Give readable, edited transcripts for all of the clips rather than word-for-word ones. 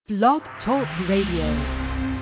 Blog Talk Radio.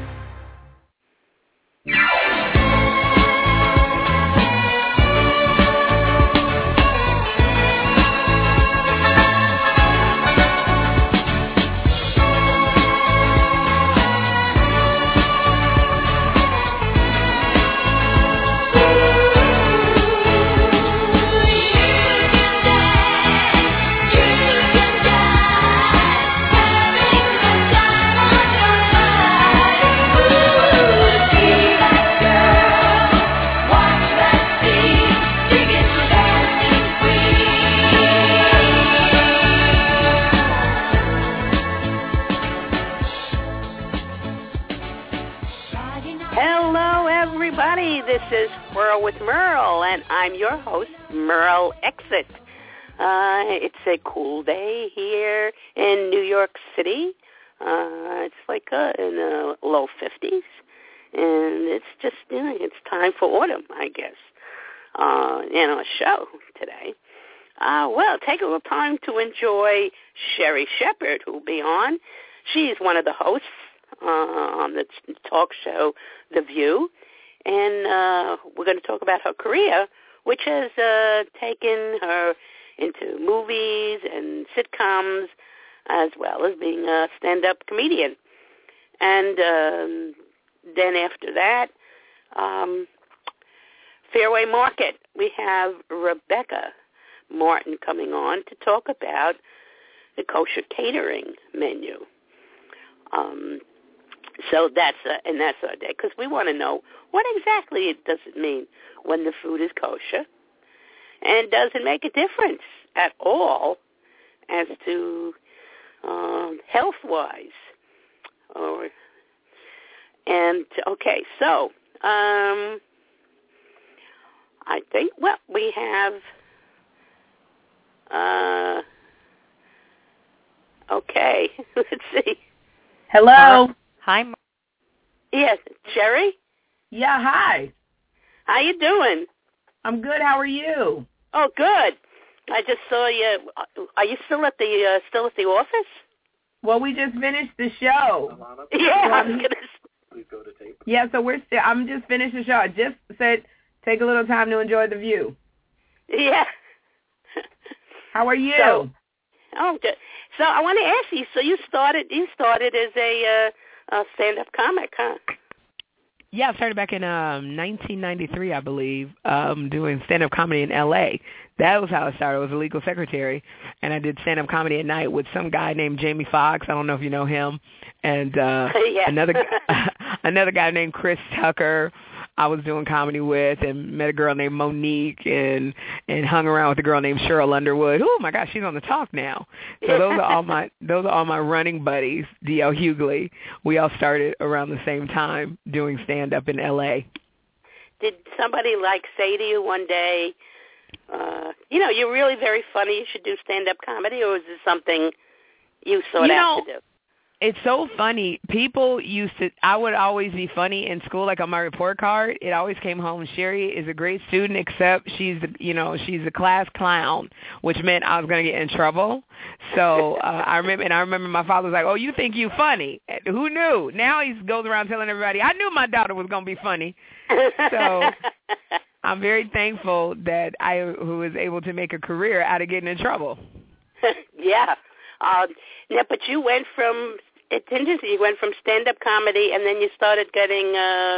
This is Merle with Merle, and I'm your host, Merle Exit. It's a cool day here in New York City. It's like in the low 50s, and it's just, it's time for autumn, I guess. A show today. Well, take a little time to enjoy Sherry Shepard, who will be on. She's one of the hosts on the talk show The View. And we're going to talk about her career, which has taken her into movies and sitcoms, as well as being a stand-up comedian. And then after that, Fairway Market, we have Rebecca Martin coming on to talk about the kosher catering menu. So that's our day, because we want to know what exactly does it mean when the food is kosher, and does it make a difference at all as to health-wise? So I think we have. Let's see. Hello. Hi. Yes, Sherry? Yeah, hi. How you doing? I'm good. How are you? Oh, good. I just saw you. Are you still at the office? Well, we just finished the show. Yeah, Please go to tape. Yeah, so I'm just finished the show. I just said take a little time to enjoy the view. Yeah. How are you? So I want to ask you. So you started as a stand-up comic, huh? Yeah, I started back in 1993, I believe, doing stand-up comedy in L.A. That was how I started. I was a legal secretary, and I did stand-up comedy at night with some guy named Jamie Foxx. I don't know if you know him. And another guy named Chris Tucker I was doing comedy with, and met a girl named Monique, and hung around with a girl named Cheryl Underwood. Oh my gosh, she's on the talk now. So those are all my running buddies. D.L. Hughley. We all started around the same time doing stand up in L.A. Did somebody say to you one day, you're really very funny, you should do stand up comedy, or was this something you sought out to do? It's so funny. People I would always be funny in school, like on my report card. It always came home, Sherry is a great student, except she's a class clown, which meant I was going to get in trouble. So I remember my father was like, oh, you think you funny? Who knew? Now he goes around telling everybody, I knew my daughter was going to be funny. So I'm very thankful that I was able to make a career out of getting in trouble. Yeah. But you went from... It's interesting. You went from stand-up comedy, and then you started getting,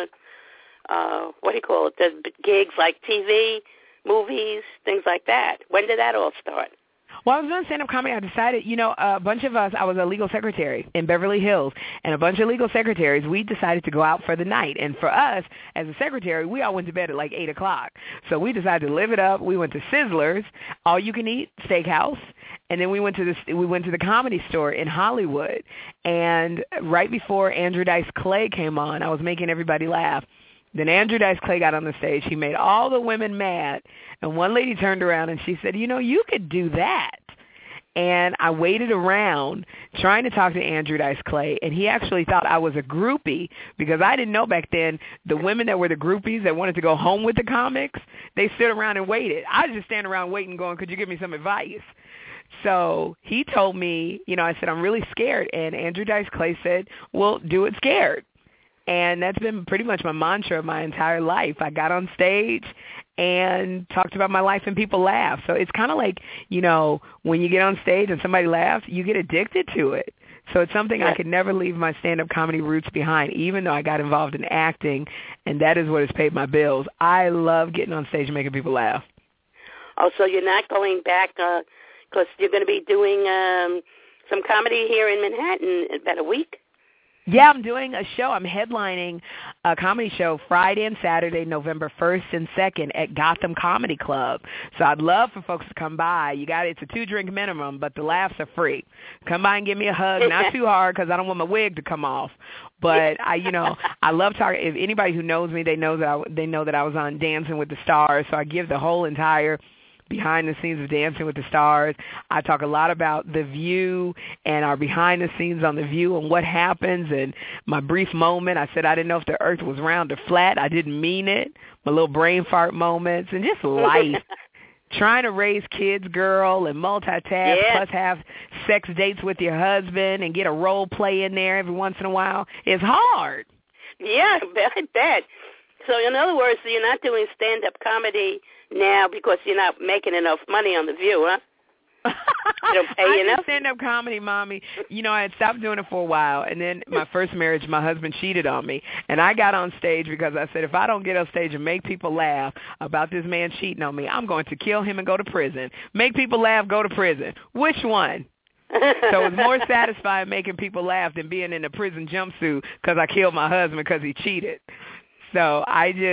the gigs like TV, movies, things like that. When did that all start? Well, I was doing stand-up comedy. I decided, a bunch of us, I was a legal secretary in Beverly Hills, and a bunch of legal secretaries, we decided to go out for the night. And for us, as a secretary, we all went to bed at 8 o'clock. So we decided to live it up. We went to Sizzlers, all-you-can-eat steakhouse, and then we went to the Comedy Store in Hollywood. And right before Andrew Dice Clay came on, I was making everybody laugh. Then Andrew Dice Clay got on the stage. He made all the women mad. And one lady turned around and she said, you could do that. And I waited around trying to talk to Andrew Dice Clay, and he actually thought I was a groupie because I didn't know back then the women that were the groupies that wanted to go home with the comics, they stood around and waited. I was just standing around waiting going, could you give me some advice? So he told me, I said, I'm really scared. And Andrew Dice Clay said, well, do it scared. And that's been pretty much my mantra my entire life. I got on stage and talked about my life and people laugh. So it's kind of like, when you get on stage and somebody laughs, you get addicted to it. So it's something I could never leave my stand-up comedy roots behind, even though I got involved in acting, and that is what has paid my bills. I love getting on stage and making people laugh. Oh, so you're not going back because you're going to be doing some comedy here in Manhattan in about a week? Yeah, I'm doing a show. I'm headlining a comedy show Friday and Saturday, November 1st and 2nd at Gotham Comedy Club. So I'd love for folks to come by. It's a 2-drink minimum, but the laughs are free. Come by and give me a hug, not too hard because I don't want my wig to come off. But I love talking. If anybody who knows me, they know that I was on Dancing with the Stars. So I give the whole entire behind the scenes of Dancing with the Stars. I talk a lot about The View and our behind the scenes on The View and what happens and my brief moment. I said I didn't know if the earth was round or flat. I didn't mean it. My little brain fart moments and just life. Trying to raise kids, girl, and multitask, plus have sex dates with your husband and get a role play in there every once in a while is hard. Yeah, I bet. So in other words, you're not doing stand-up comedy now because you're not making enough money on The View, huh? You don't pay enough? I stand-up comedy, Mommy. I had stopped doing it for a while, and then my first marriage, my husband cheated on me. And I got on stage because I said, if I don't get on stage and make people laugh about this man cheating on me, I'm going to kill him and go to prison. Make people laugh, go to prison. Which one? So it's more satisfying making people laugh than being in a prison jumpsuit because I killed my husband because he cheated. So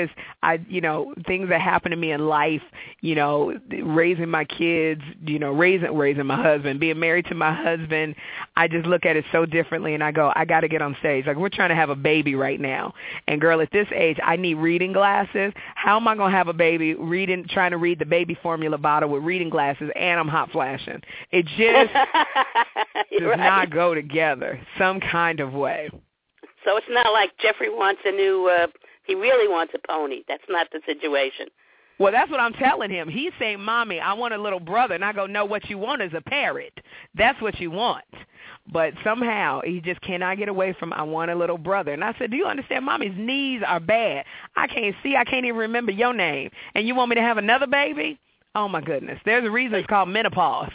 things that happen to me in life, raising my kids, raising my husband, being married to my husband, I just look at it so differently and I go, I got to get on stage. Like we're trying to have a baby right now. And girl, at this age, I need reading glasses. How am I going to have a baby trying to read the baby formula bottle with reading glasses and I'm hot flashing? It just does not go together some kind of way. So it's not like Jeffrey wants a new... He really wants a pony. That's not the situation. Well, that's what I'm telling him. He's saying, Mommy, I want a little brother. And I go, no, what you want is a parrot. That's what you want. But somehow he just cannot get away from, I want a little brother. And I said, do you understand? Mommy's knees are bad. I can't see. I can't even remember your name. And you want me to have another baby? Oh, my goodness. There's a reason it's called menopause.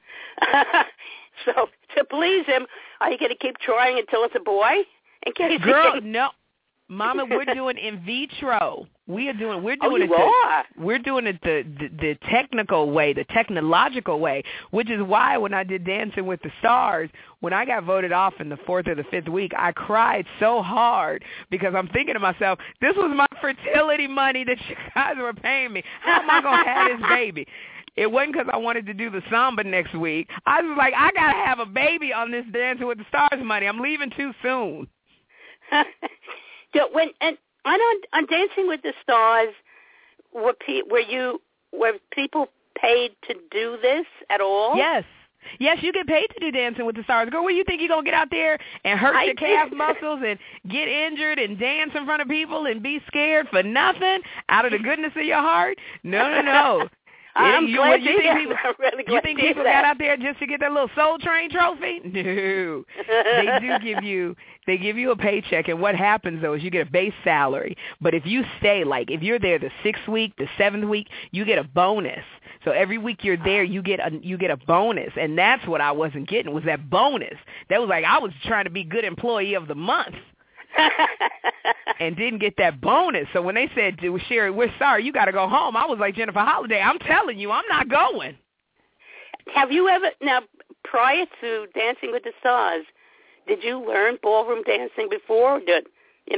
So to please him, are you going to keep trying until it's a boy? In case Girl, no. Mama, we're doing in vitro. We're doing it the technical way, the technological way, which is why when I did Dancing with the Stars, when I got voted off in the 4th or the 5th week, I cried so hard because I'm thinking to myself, this was my fertility money that you guys were paying me. How am I going to have this baby? It wasn't because I wanted to do the samba next week. I was like, I got to have a baby on this Dancing with the Stars money. I'm leaving too soon. On Dancing with the Stars, were people paid to do this at all? Yes. Yes, you get paid to do Dancing with the Stars. Girl, where you think you're going to get out there and hurt your calf muscles and get injured and dance in front of people and be scared for nothing out of the goodness of your heart? No. You think people got out there just to get that little Soul Train trophy? No. They give you a paycheck, and what happens, though, is you get a base salary. But if you stay, like if you're there the 6th week, the 7th week, you get a bonus. So every week you're there, you get a bonus, and that's what I wasn't getting, was that bonus. That was like I was trying to be good employee of the month. And didn't get that bonus. So when they said, Sherry, we're sorry, you got to go home, I was like, Jennifer Holliday, I'm telling you, I'm not going. Have you ever, now, prior to Dancing with the Stars, did you learn ballroom dancing before? Have you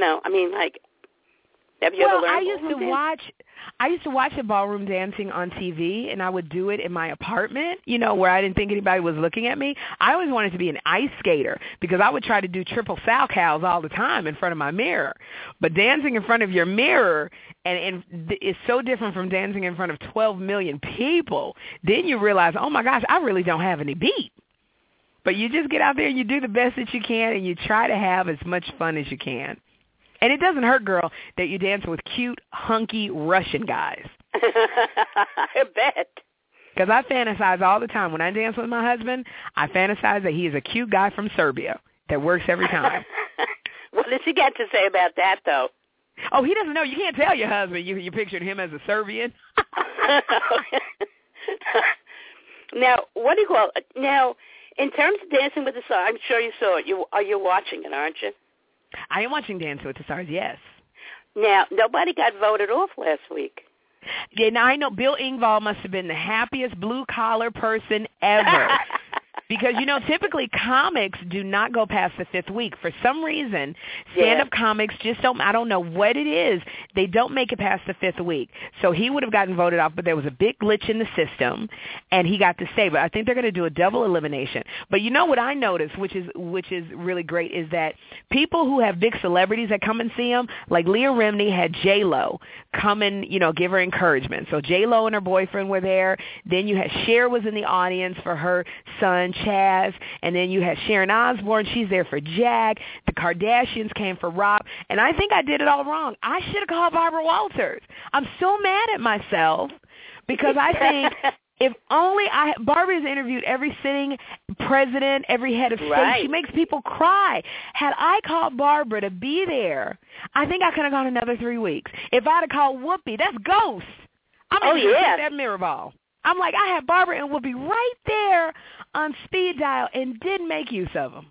ever learned I used to watch the ballroom dancing on TV, and I would do it in my apartment, where I didn't think anybody was looking at me. I always wanted to be an ice skater because I would try to do triple sow cows all the time in front of my mirror. But dancing in front of your mirror and it's so different from dancing in front of 12 million people. Then you realize, oh, my gosh, I really don't have any beat. But you just get out there and you do the best that you can, and you try to have as much fun as you can. And it doesn't hurt, girl, that you're dancing with cute, hunky Russian guys. I bet. Because I fantasize all the time. When I dance with my husband, I fantasize that he is a cute guy from Serbia that works every time. What does he get to say about that, though? Oh, he doesn't know. You can't tell your husband you pictured him as a Serbian. Now, what do you call it? Now, in terms of Dancing with the Stars, I'm sure you saw it. You're watching it, aren't you? I am watching Dancing with the Stars, yes. Now, nobody got voted off last week. Yeah, now I know Bill Engvall must have been the happiest blue-collar person ever. Because, typically comics do not go past the 5th week. For some reason, stand-up comics just don't, I don't know what it is, they don't make it past the 5th week. So he would have gotten voted off, but there was a big glitch in the system, and he got to stay. But I think they're going to do a double elimination. But what I noticed, which is really great, is that people who have big celebrities that come and see him, like Leah Remini had J-Lo come and, give her encouragement. So J-Lo and her boyfriend were there. Then you had Cher was in the audience for her son, Chaz, and then you had Sharon Osbourne. She's there for Jack. The Kardashians came for Rob, and I think I did it all wrong. I should have called Barbara Walters. I'm so mad at myself because I think if only Barbara has interviewed every sitting president, every head of state. Right. She makes people cry. Had I called Barbara to be there, I think I could have gone another 3 weeks. If I'd have called Whoopi, that's ghost. I'm going to get that mirror ball. I'm like, I had Barbara and Whoopi right there on speed dial and didn't make use of them.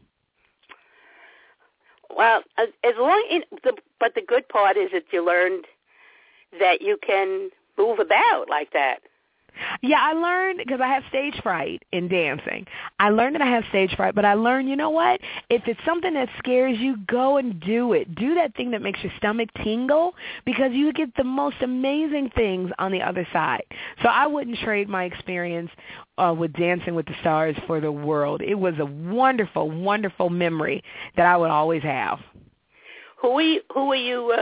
Well, but the good part is that you learned that you can move about like that. Yeah, I learned, because I have stage fright in dancing. I learned that I have stage fright, but I learned, you know what? If it's something that scares you, go and do it. Do that thing that makes your stomach tingle, because you get the most amazing things on the other side. So I wouldn't trade my experience with Dancing with the Stars for the world. It was a wonderful, wonderful memory that I would always have. Who are you,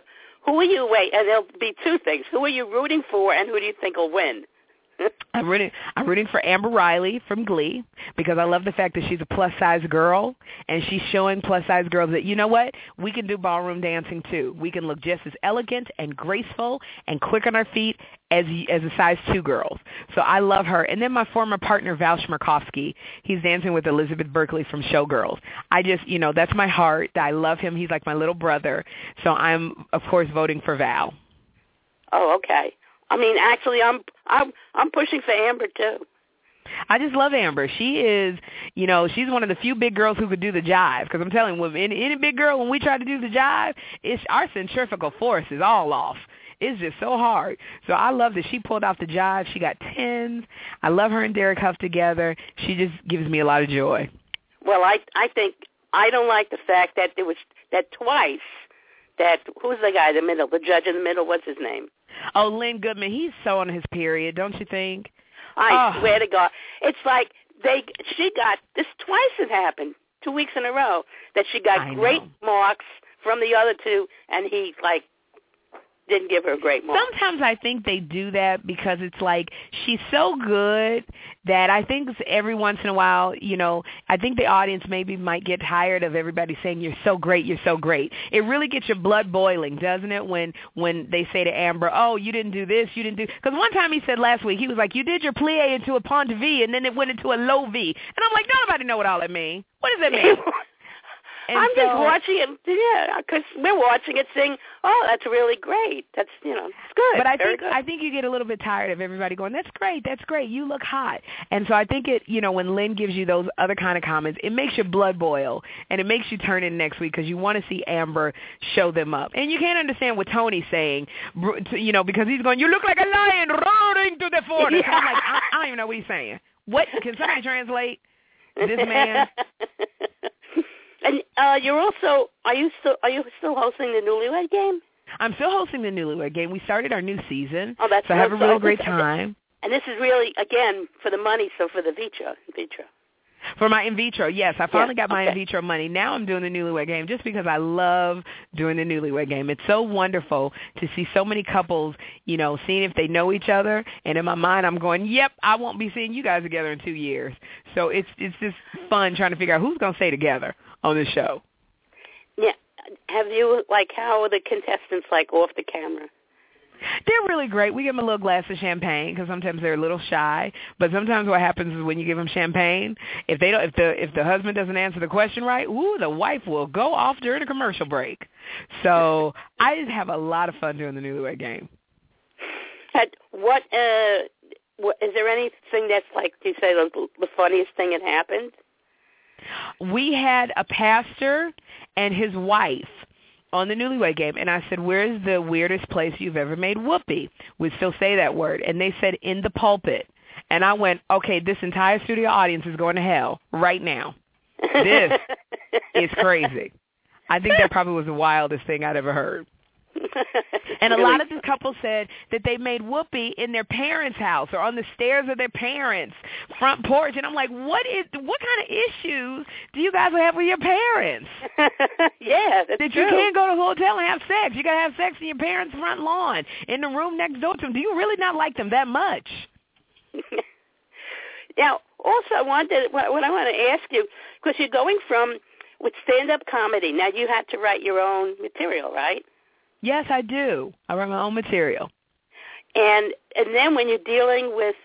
wait, and there'll be two things. Who are you rooting for, and who do you think will win? I'm rooting for Amber Riley from Glee, because I love the fact that she's a plus-size girl, and she's showing plus-size girls that, you know what, we can do ballroom dancing too. We can look just as elegant and graceful and quick on our feet as a size 2 girls. So I love her. And then my former partner, Val Schmirkovsky, he's dancing with Elizabeth Berkley from Showgirls. I just, that's my heart. I love him. He's like my little brother. So I'm, of course, voting for Val. Oh, okay. I mean, actually, I'm pushing for Amber too. I just love Amber. She is, she's one of the few big girls who could do the jive. Because I'm telling you, any big girl, when we try to do the jive, our centrifugal force is all off. It's just so hard. So I love that she pulled off the jive. She got 10s. I love her and Derek Huff together. She just gives me a lot of joy. Well, I think I don't like the fact that there was that twice. Who's the guy in the middle? The judge in the middle. What's his name? Oh, Len Goodman. He's so on his period, don't you think? I swear to God. It's like she got this twice. It happened 2 weeks in a row that she got great marks from the other two, and he didn't give her a great mark. Sometimes I think they do that because it's like she's so good that I think every once in a while, I think the audience maybe might get tired of everybody saying, you're so great, you're so great. It really gets your blood boiling, doesn't it, when they say to Amber, oh, you didn't do this, you didn't do... Because one time he said last week, he was like, you did your plie into a pont V, and then it went into a low V. And I'm like, don't nobody know what all that means. What does that mean? I'm just watching it, because we're watching it saying, oh, that's really great. That's, it's good. But I think you get a little bit tired of everybody going, that's great, you look hot. And so I think when Lynn gives you those other kind of comments, it makes your blood boil, and it makes you turn in next week because you want to see Amber show them up. And you can't understand what Tony's saying, because he's going, you look like a lion roaring to the forest. Yeah. I'm like, I don't even know what he's saying. What? Can somebody translate this man? And are you still hosting the Newlywed Game? I'm still hosting the Newlywed Game. We started our new season, so I have a real great time. And this is really, again, for the money, so for the in vitro. For my in vitro, yes. I finally got my in vitro money. Now I'm doing the Newlywed Game just because I love doing the Newlywed Game. It's so wonderful to see so many couples, seeing if they know each other. And in my mind, I'm going, yep, I won't be seeing you guys together in 2 years. So it's just fun trying to figure out who's going to stay together on the show. Yeah. Have you, how are the contestants off the camera? They're really great. We give them a little glass of champagne because sometimes they're a little shy. But sometimes what happens is when you give them champagne, if the husband doesn't answer the question right, the wife will go off during a commercial break. So I just have a lot of fun doing the Newlywed Game. What is there anything that's like you say the funniest thing that happened? We had a pastor and his wife on the Newlywed Game, and I said, where's the weirdest place you've ever made whoopee? We still say that word. And they said, in the pulpit. And I went, okay, this entire studio audience is going to hell right now. This is crazy. I think that probably was the wildest thing I'd ever heard. And a lot of this couple said that they made whoopee in their parents' house or on the stairs of their parents' front porch. And I'm like, what kind of issues do you guys have with your parents? Yeah, that's that true. You can't go to a hotel and have sex. You got to have sex in your parents' front lawn, in the room next door to them. Do you really not like them that much? Now, also, what I want to ask you, because you're going from with stand-up comedy. Now, you had to write your own material, right? Yes, I do. I write my own material. And then when you're dealing with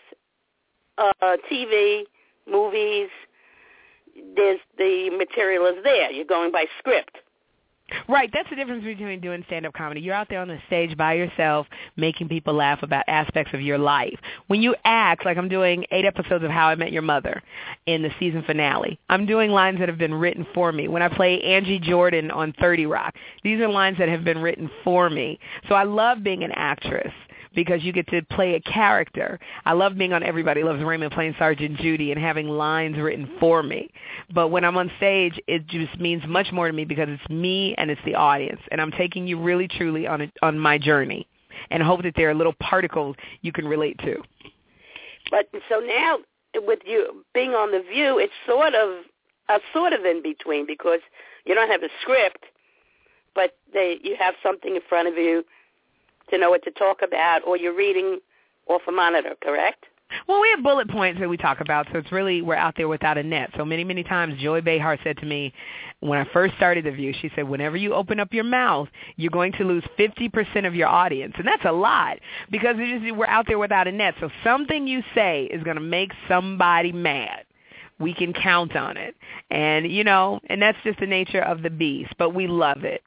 TV, movies, the material is there. You're going by script. Right. That's the difference between doing stand-up comedy. You're out there on the stage by yourself making people laugh about aspects of your life. When you act, like I'm doing 8 episodes of How I Met Your Mother in the season finale, I'm doing lines that have been written for me. When I play Angie Jordan on 30 Rock, these are lines that have been written for me. So I love being an actress because you get to play a character. I love being on Everybody Loves Raymond playing Sergeant Judy and having lines written for me. But when I'm on stage, it just means much more to me because it's me and it's the audience. And I'm taking you really, truly on my journey and hope that there are little particles you can relate to. But so now with you being on The View, it's sort of in between because you don't have a script, but you have something in front of you to know what to talk about, or you're reading off a monitor, correct? Well, we have bullet points that we talk about, so it's really we're out there without a net. So many, many times Joy Behar said to me when I first started The View, she said, whenever you open up your mouth, you're going to lose 50% of your audience. And that's a lot because we're out there without a net. So something you say is going to make somebody mad. We can count on it. And, and that's just the nature of the beast, but we love it.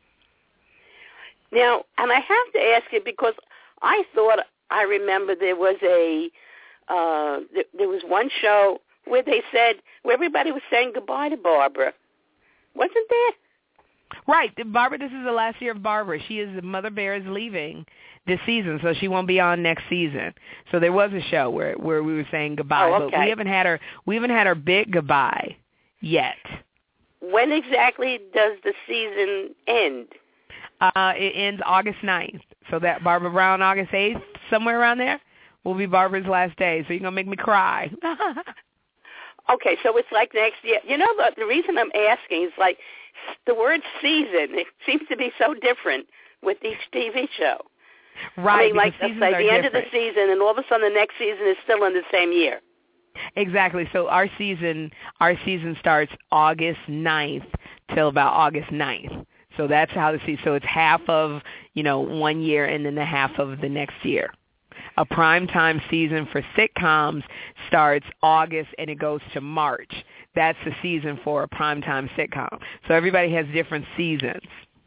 Now, and I have to ask you because I remember there was there was one show where everybody was saying goodbye to Barbara. Wasn't there? Right. Barbara, this is the last year of Barbara. Mother Bear is leaving this season, so she won't be on next season. So there was a show where we were saying goodbye, okay. But we haven't had her big goodbye yet. When exactly does the season end? It ends August 9th. So that Barbara Brown, August 8th, somewhere around there, will be Barbara's last day. So you're going to make me cry. Okay, so it's like next year. The reason I'm asking is like the word season, it seems to be so different with each TV show. Right. I mean, like the end of the season, and all of a sudden the next season is still in the same year. Exactly. So our season starts August 9th till about August 9th. So that's how the season. So it's half of 1 year and then the half of the next year. A primetime season for sitcoms starts August and it goes to March. That's the season for a primetime sitcom. So everybody has different seasons.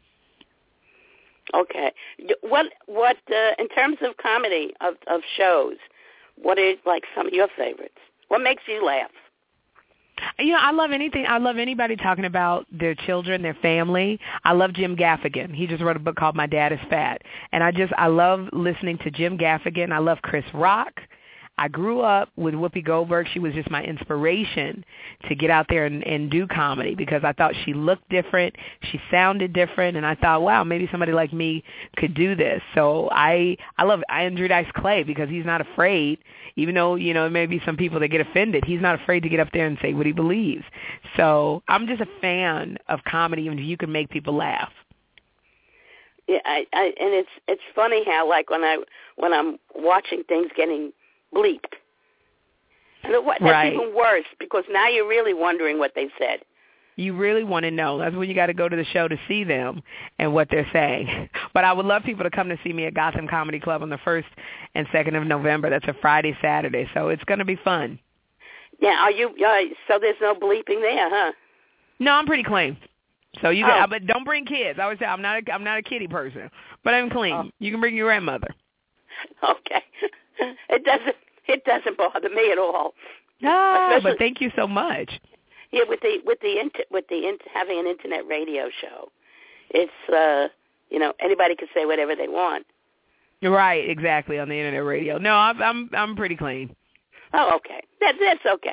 Okay. What in terms of comedy of shows, what are like some of your favorites? What makes you laugh? I love anything. I love anybody talking about their children, their family. I love Jim Gaffigan. He just wrote a book called My Dad Is Fat. And I love listening to Jim Gaffigan. I love Chris Rock. I grew up with Whoopi Goldberg. She was just my inspiration to get out there and do comedy because I thought she looked different, she sounded different, and I thought, wow, maybe somebody like me could do this. So I love Andrew Dice Clay because he's not afraid, even though, maybe some people that get offended, he's not afraid to get up there and say what he believes. So I'm just a fan of comedy, and you can make people laugh. Yeah, and it's funny how like when I'm watching things getting bleeped. And that's right. Even worse because now you're really wondering what they said. You really want to know. That's when you got to go to the show to see them and what they're saying. But I would love people to come to see me at Gotham Comedy Club on the 1st and 2nd of November. That's a Friday, Saturday, so it's going to be fun. Yeah, are you? So there's no bleeping there, huh? No, I'm pretty clean. So you got, but don't bring kids. I always say I'm not a kitty person, but I'm clean. Oh. You can bring your grandmother. Okay, it doesn't bother me at all. No, but thank you so much. Yeah, with having an internet radio show, it's anybody can say whatever they want. Right, exactly, on the internet radio. No, I'm pretty clean. Oh, okay, that's okay.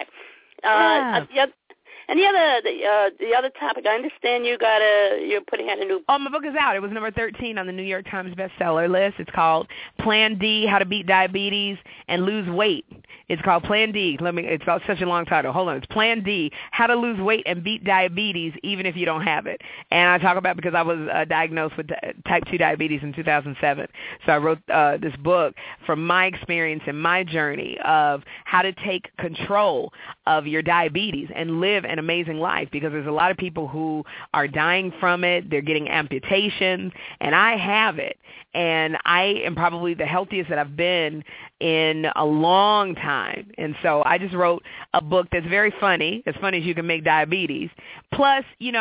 And the other topic, I understand you're putting out a new. Oh, my book is out. It was number 13 on the New York Times bestseller list. It's called Plan D: How to Beat Diabetes and Lose Weight. It's called Plan D. It's got such a long title. Hold on. It's Plan D: How to Lose Weight and Beat Diabetes even if you don't have it. And I talk about because I was diagnosed with type 2 diabetes in 2007. So I wrote this book from my experience and my journey of how to take control of your diabetes and live an amazing life, because there's a lot of people who are dying from it. They're getting amputations, and I have it. And I am probably the healthiest that I've been in a long time. And so I just wrote a book that's very funny, as funny as you can make diabetes, plus,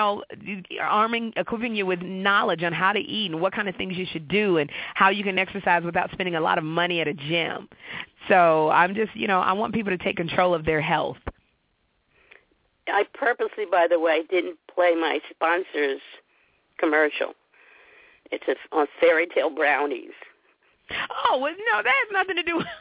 equipping you with knowledge on how to eat and what kind of things you should do and how you can exercise without spending a lot of money at a gym. So I'm just, I want people to take control of their health. I purposely, by the way, didn't play my sponsor's commercial. It's on Fairy Tale Brownies. Oh, well, no, that has nothing to do with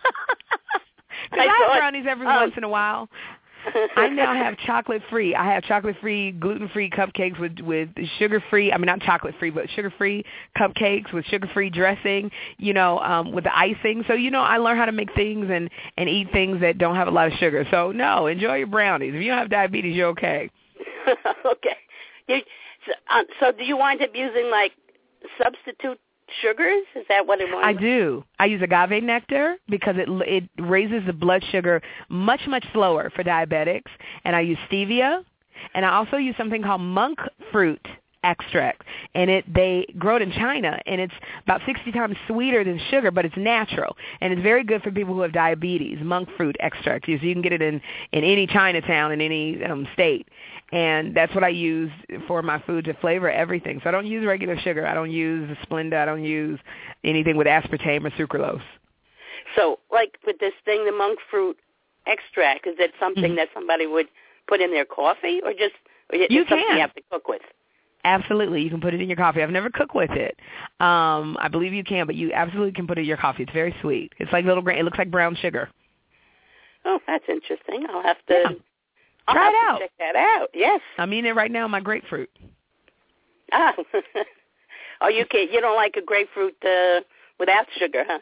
I have brownies every once in a while. I now have chocolate-free. I have chocolate-free, gluten-free cupcakes with sugar-free, not chocolate-free, but sugar-free cupcakes with sugar-free dressing, with the icing. So, I learned how to make things and eat things that don't have a lot of sugar. So, no, enjoy your brownies. If you don't have diabetes, you're okay. Okay. So do you wind up using, substitute sugars? Is that what it was? I do. I use agave nectar because it raises the blood sugar much, much slower for diabetics. And I use stevia. And I also use something called monk fruit extract. And they grow it in China, and it's about 60 times sweeter than sugar, but it's natural. And it's very good for people who have diabetes, monk fruit extract. So you can get it in any Chinatown in any state. And that's what I use for my food to flavor everything. So I don't use regular sugar. I don't use Splenda. I don't use anything with aspartame or sucralose. So, with this thing, the monk fruit extract, is it something that somebody would put in their coffee, or just something you have to cook with? Absolutely. You can put it in your coffee. I've never cooked with it. I believe you can, but you absolutely can put it in your coffee. It's very sweet. It's like little grain. It looks like brown sugar. Oh, that's interesting. I'll have to... Yeah. Try it out. Check that out. Yes. I'm eating it right now, my grapefruit. Ah. Oh, you don't like a grapefruit without sugar, huh?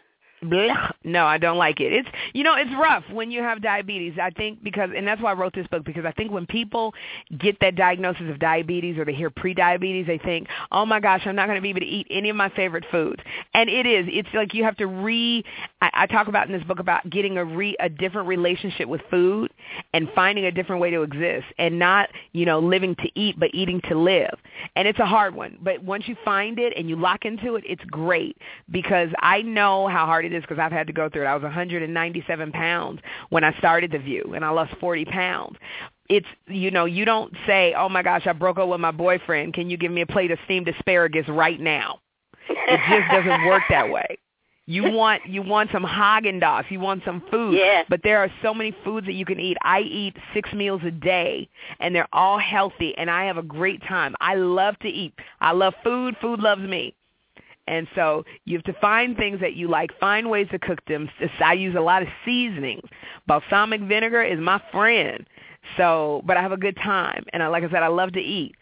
No, I don't like it. It's rough when you have diabetes. I think and that's why I wrote this book, because I think when people get that diagnosis of diabetes or they hear pre-diabetes, they think, oh my gosh, I'm not going to be able to eat any of my favorite foods. And it's like you have to I talk about in this book about getting a different relationship with food and finding a different way to exist, and not, living to eat, but eating to live. And it's a hard one. But once you find it and you lock into it, it's great, because I know how hard it is, because I've had to go through it. I was 197 pounds when I started The View, and I lost 40 pounds. It's, you don't say, oh my gosh, I broke up with my boyfriend. Can you give me a plate of steamed asparagus right now? It just doesn't work that way. You want some Haagen-Dazs. You want some food. Yeah. But there are so many foods that you can eat. I eat 6 meals a day, and they're all healthy, and I have a great time. I love to eat. I love food. Food loves me. And so you have to find things that you like, find ways to cook them. I use a lot of seasonings. Balsamic vinegar is my friend. So, but I have a good time. And like I said, I love to eat.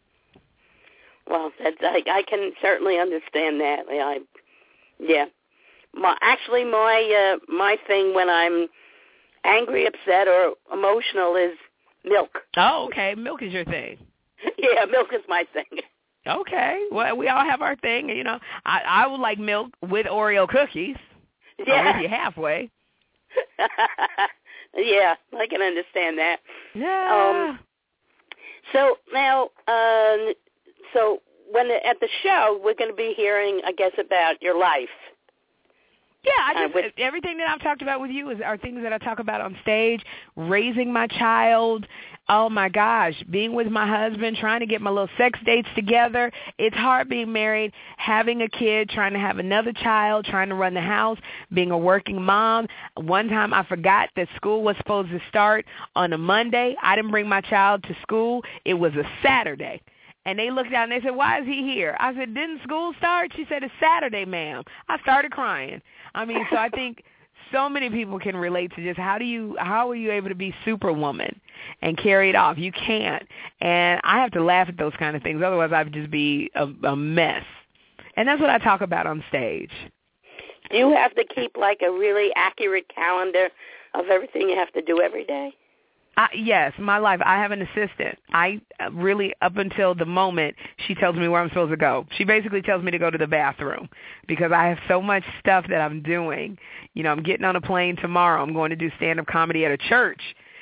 Well, I can certainly understand that. Yeah. My thing when I'm angry, upset, or emotional is milk. Oh, okay. Milk is your thing. Yeah, milk is my thing. Okay. Well, we all have our thing. I would like milk with Oreo cookies. Yeah. I'll with you halfway. Yeah, I can understand that. Yeah. So now, so when at the show, we're going to be hearing, I guess, about your life. Yeah, everything that I've talked about with you are things that I talk about on stage, raising my child. Oh, my gosh, being with my husband, trying to get my little sex dates together. It's hard being married, having a kid, trying to have another child, trying to run the house, being a working mom. One time I forgot that school was supposed to start on a Monday. I didn't bring my child to school. It was a Saturday. And they looked out and they said, why is he here? I said, didn't school start? She said, it's Saturday, ma'am. I started crying. I mean, so I think so many people can relate to just how are you able to be Superwoman and carry it off? You can't. And I have to laugh at those kind of things. Otherwise, I'd just be a mess. And that's what I talk about on stage. Do you have to keep like a really accurate calendar of everything you have to do every day? Yes, my life. I have an assistant. I really, up until the moment she tells me where I'm supposed to go. She basically tells me to go to the bathroom because I have so much stuff that I'm doing. You know, I'm getting on a plane tomorrow. I'm going to do stand-up comedy at a church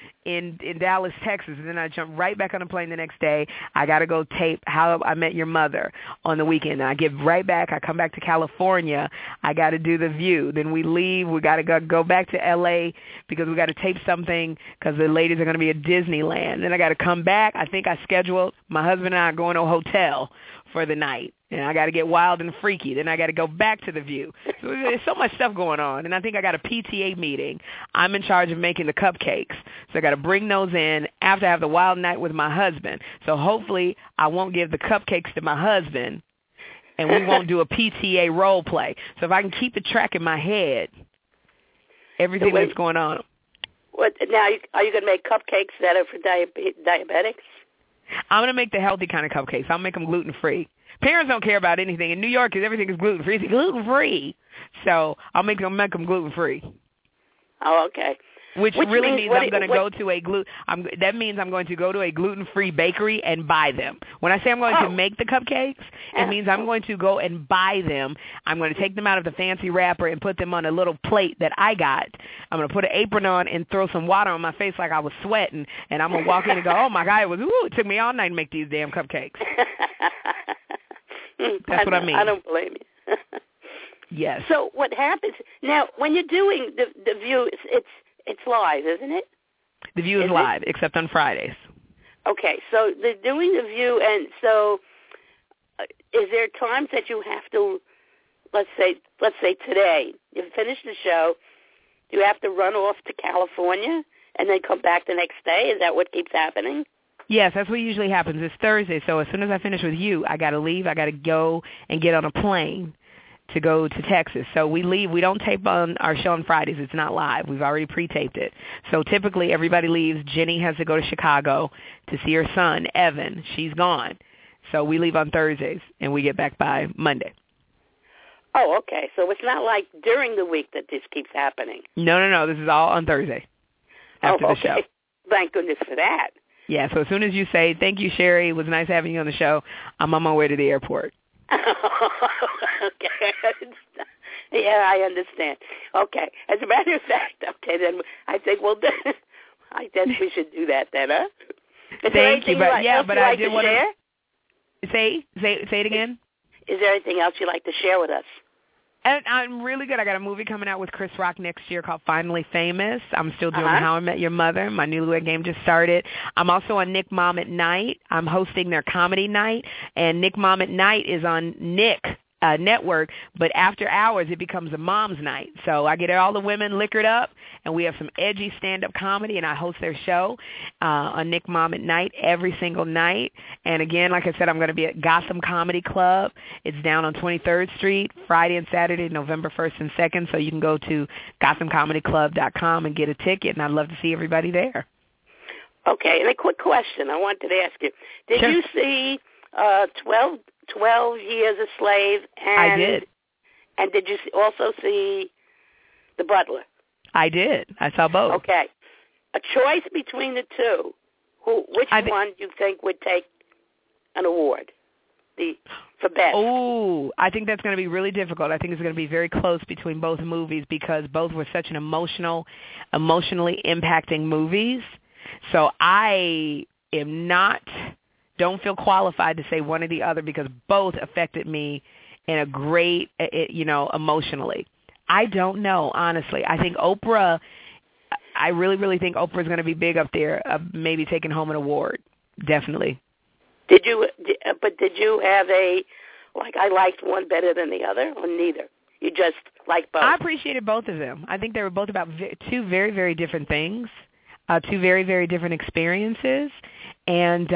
in Dallas, Texas, and then I jump right back on a plane the next day. I got to go tape How I Met Your Mother on the weekend. I get right back. I come back to California. I got to do The View. Then we leave. We got to go back to L.A. because we got to tape something because the ladies are going to be at Disneyland. Then I got to come back. I think I scheduled, my husband and I are going to a hotel for the night. And I got to get wild and freaky. Then I got to go back to The View. So there's so much stuff going on. And I think I got a PTA meeting. I'm in charge of making the cupcakes. So I got to bring those in after I have the wild night with my husband. So hopefully I won't give the cupcakes to my husband and we won't do a PTA role play. So if I can keep the track in my head, everything that's going on. What, now, are you going to make cupcakes that are for diabetics? I'm going to make the healthy kind of cupcakes. I'll make them gluten-free. Parents don't care about anything. In New York, because everything is gluten-free. It's gluten-free. So I'll make them gluten-free. Oh, okay. Which really means I'm going to go to a that means I'm going to go to a gluten-free bakery and buy them. When I say I'm going to make the cupcakes, it means I'm going to go and buy them. I'm going to take them out of the fancy wrapper and put them on a little plate that I got. I'm going to put an apron on and throw some water on my face like I was sweating, and I'm going to walk in and go, oh, my God, it took me all night to make these damn cupcakes. That's what I mean. I don't blame you. Yes. So what happens now when you're doing the View? It's live, isn't it? The View is live, except on Fridays. Okay, so they're doing The View, and so is there times that you have to, let's say today, you finish the show, do you have to run off to California and then come back the next day? Is that what keeps happening? Yes, that's what usually happens. It's Thursday, so as soon as I finish with you, I got to leave. I got to go and get on a plane to go to Texas. So we leave. We don't tape on our show on Fridays. It's not live. We've already pre-taped it. So typically everybody leaves. Jenny has to go to Chicago to see her son, Evan. She's gone. So we leave on Thursdays, and we get back by Monday. Oh, okay. So it's not like during the week that this keeps happening. No. This is all on Thursday after the show. Thank goodness for that. Yeah, so as soon as you say, thank you, Sherry, it was nice having you on the show, I'm on my way to the airport. Okay. Yeah, I understand. Okay. As a matter of fact, okay, then I think, well, I guess we should do that then, huh? Thank you, but I did want to say it again. Is there anything else you'd like to share with us? And I'm really good. I got a movie coming out with Chris Rock next year called Finally Famous. I'm still doing How I Met Your Mother. My Newlywed Game just started. I'm also on Nick Mom at Night. I'm hosting their comedy night, and Nick Mom at Night is on Nick Network, but after hours it becomes a mom's night. So I get all the women liquored up, and we have some edgy stand-up comedy, and I host their show on Nick Mom at Night every single night. And again, like I said, I'm going to be at Gotham Comedy Club. It's down on 23rd Street, Friday and Saturday, November 1st and 2nd, so you can go to GothamComedyClub.com and get a ticket, and I'd love to see everybody there. Okay, and a quick question I wanted to ask you. Did you see 12 Years a Slave? And, I did. And did you also see The Butler? I did. I saw both. Okay. A choice between the two. Which one do you think would take an award for best? Oh, I think that's going to be really difficult. I think it's going to be very close between both movies because both were such an emotionally impacting movies. So don't feel qualified to say one or the other because both affected me in a great, emotionally. I don't know, honestly. I think Oprah, I really, really think Oprah's going to be big up there, maybe taking home an award, definitely. Did you have I liked one better than the other, or neither? You just like both? I appreciated both of them. I think they were both about two very, very different things, two very, very different experiences, and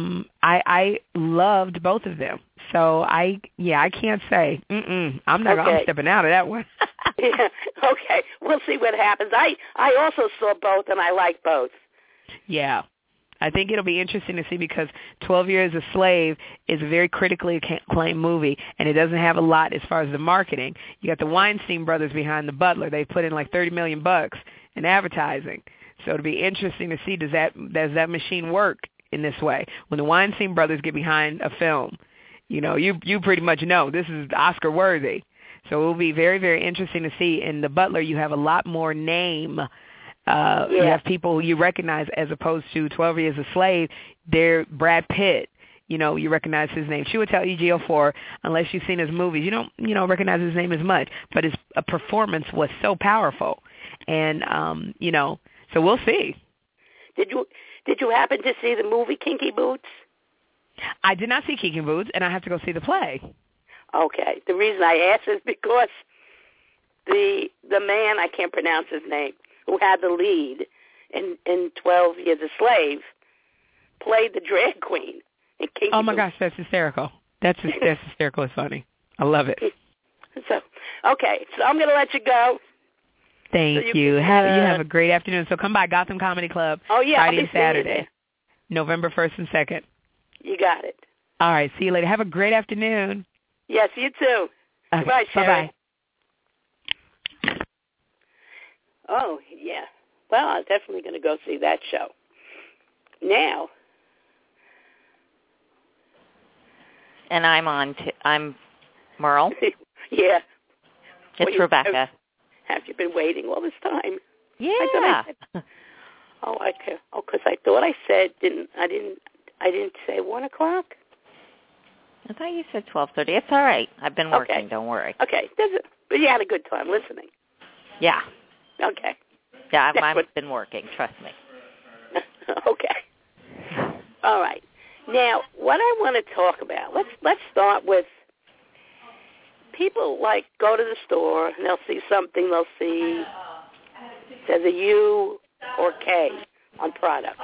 I loved both of them. So I can't say. I'm stepping out of that one. Yeah, okay, we'll see what happens. I also saw both, and I like both. Yeah. I think it'll be interesting to see because 12 Years a Slave is a very critically acclaimed movie, and it doesn't have a lot as far as the marketing. You got the Weinstein brothers behind The Butler. They put in like $30 million in advertising. So it'll be interesting to see does that machine work in this way. When the Weinstein brothers get behind a film, you pretty much know this is Oscar worthy. So it will be very, very interesting to see. In The Butler, you have a lot more name. You have people who you recognize as opposed to 12 Years a Slave. They're Brad Pitt. You recognize his name. Chiwetel Ejiofor, unless you've seen his movies, you don't recognize his name as much. But his performance was so powerful, and so we'll see. Did you happen to see the movie Kinky Boots? I did not see Kinky Boots, and I have to go see the play. Okay. The reason I asked is because the man, I can't pronounce his name, who had the lead in 12 Years a Slave, played the drag queen in Kinky Boots. Oh, my gosh, that's hysterical. That's hysterical. It's funny. I love it. So I'm going to let you go. Thank you. You have a great afternoon. So come by Gotham Comedy Club Friday and Saturday, November 1st and 2nd. You got it. All right. See you later. Have a great afternoon. Yes, you too. Okay. Bye, Sherry. Bye-bye. Oh, yeah. Well, I'm definitely going to go see that show. Now. And I'm Merle. Yeah. It's Rebecca. Have you been waiting all this time? Yeah. Because I thought I said, I didn't say 1 o'clock? I thought you said 12:30. It's all right. I've been working. Okay. Don't worry. Okay. But you had a good time listening. Yeah. Okay. Yeah, I've been working. Trust me. Okay. All right. Now, what I want to talk about, let's start with people go to the store and they'll see something. They'll see it says a U or K on products.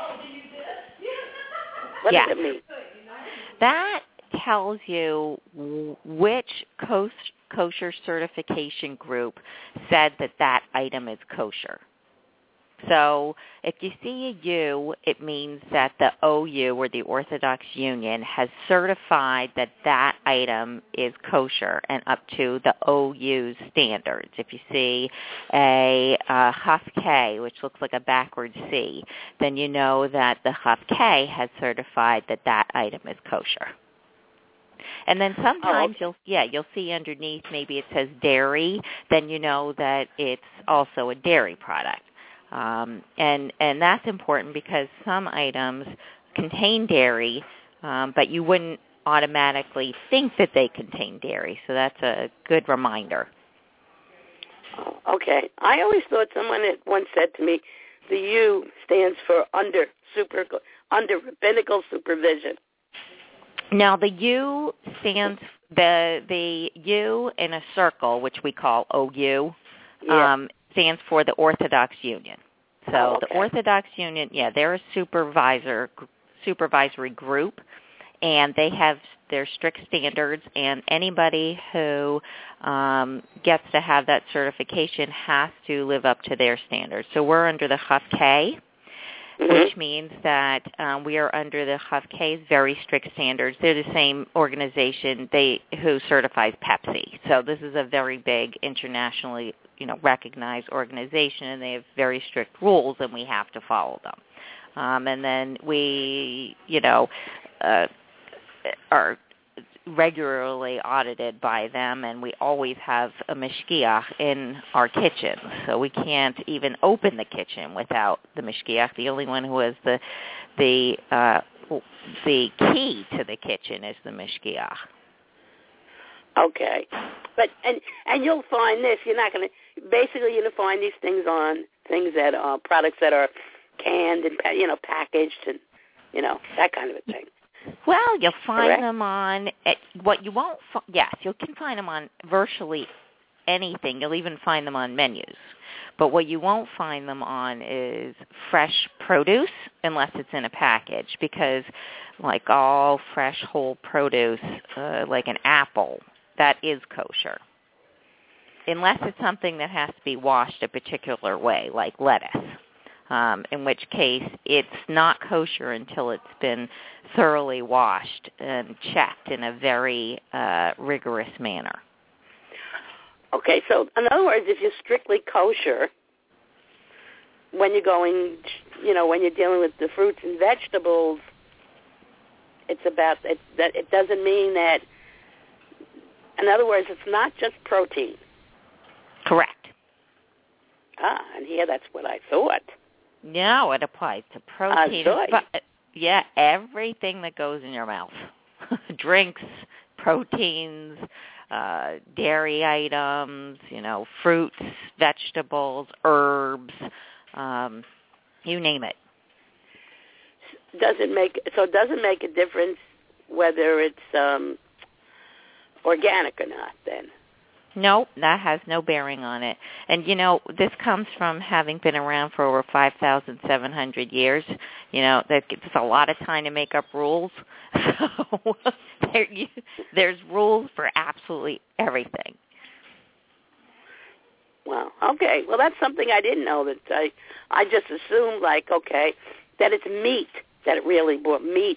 What does it mean? That tells you which kosher certification group said that item is kosher. So if you see a U, it means that the OU, or the Orthodox Union, has certified that item is kosher and up to the OU standards. If you see a Huff K, which looks like a backwards C, then you know that the Huff K has certified that item is kosher. And then sometimes you'll see underneath maybe it says dairy, then you know that it's also a dairy product. And that's important because some items contain dairy, but you wouldn't automatically think that they contain dairy. So that's a good reminder. Okay. I always thought someone had once said to me, the U stands for under rabbinical supervision. Now, the U stands, the U in a circle, which we call OU, stands for the Orthodox Union. So the Orthodox Union, they're a supervisory group, and they have their strict standards, and anybody who gets to have that certification has to live up to their standards. So we're under the Huff K, which means that we are under the Huff K's very strict standards. They're the same organization who certifies Pepsi. So this is a very big internationally recognized organization, and they have very strict rules, and we have to follow them. And then we, are regularly audited by them, and we always have a mishgiach in our kitchen. So we can't even open the kitchen without the mishgiach. The only one who has the the key to the kitchen is the mishgiach. Okay, but and you'll find this. You're not going to basically you're going to find these things on things that are products that are canned and packaged and that kind of a thing. Well, you'll find them on what you won't. Yes, you can find them on virtually anything. You'll even find them on menus. But what you won't find them on is fresh produce unless it's in a package, because like all fresh whole produce, like an apple, that is kosher. Unless it's something that has to be washed a particular way, like lettuce, in which case it's not kosher until it's been thoroughly washed and checked in a very rigorous manner. Okay, so in other words, if you're strictly kosher, when you're going, when you're dealing with the fruits and vegetables, it's about that. It doesn't mean that. In other words, it's not just protein. Correct. And here that's what I thought. No, it applies to protein. Yeah, everything that goes in your mouth, drinks, proteins. Dairy items, fruits, vegetables, herbs, you name it. Does it make a difference whether it's organic or not then? No, that has no bearing on it. And, this comes from having been around for over 5,700 years. That gives us a lot of time to make up rules. So there's rules for absolutely everything. Well, okay. Well, that's something I didn't know. That I just assumed, that it's meat, that it really bought meat,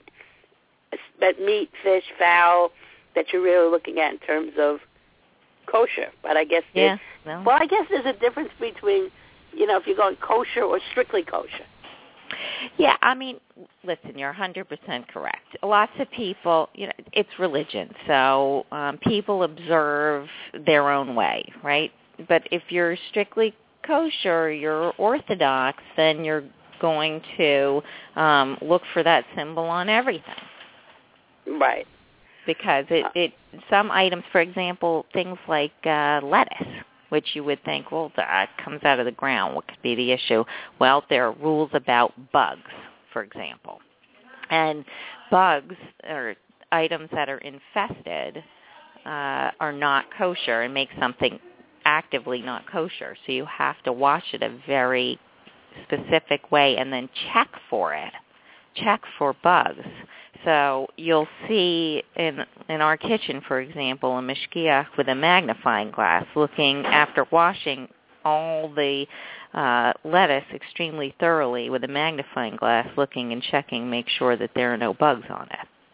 fish, fowl, that you're really looking at in terms of kosher. But I guess I guess there's a difference between, if you're going kosher or strictly kosher. Yeah, I mean, listen, you're 100% correct. Lots of people, it's religion, so people observe their own way, right? But if you're strictly kosher, you're Orthodox, then you're going to look for that symbol on everything. Right. Because some items, for example, things like lettuce, which you would think, well, that comes out of the ground. What could be the issue? Well, there are rules about bugs, for example. And bugs, or items that are infested, are not kosher and make something actively not kosher. So you have to wash it a very specific way and then check for it. Check for bugs. So you'll see in our kitchen, for example, a mishgiach with a magnifying glass looking after washing all the lettuce extremely thoroughly with a magnifying glass, looking and checking, make sure that there are no bugs on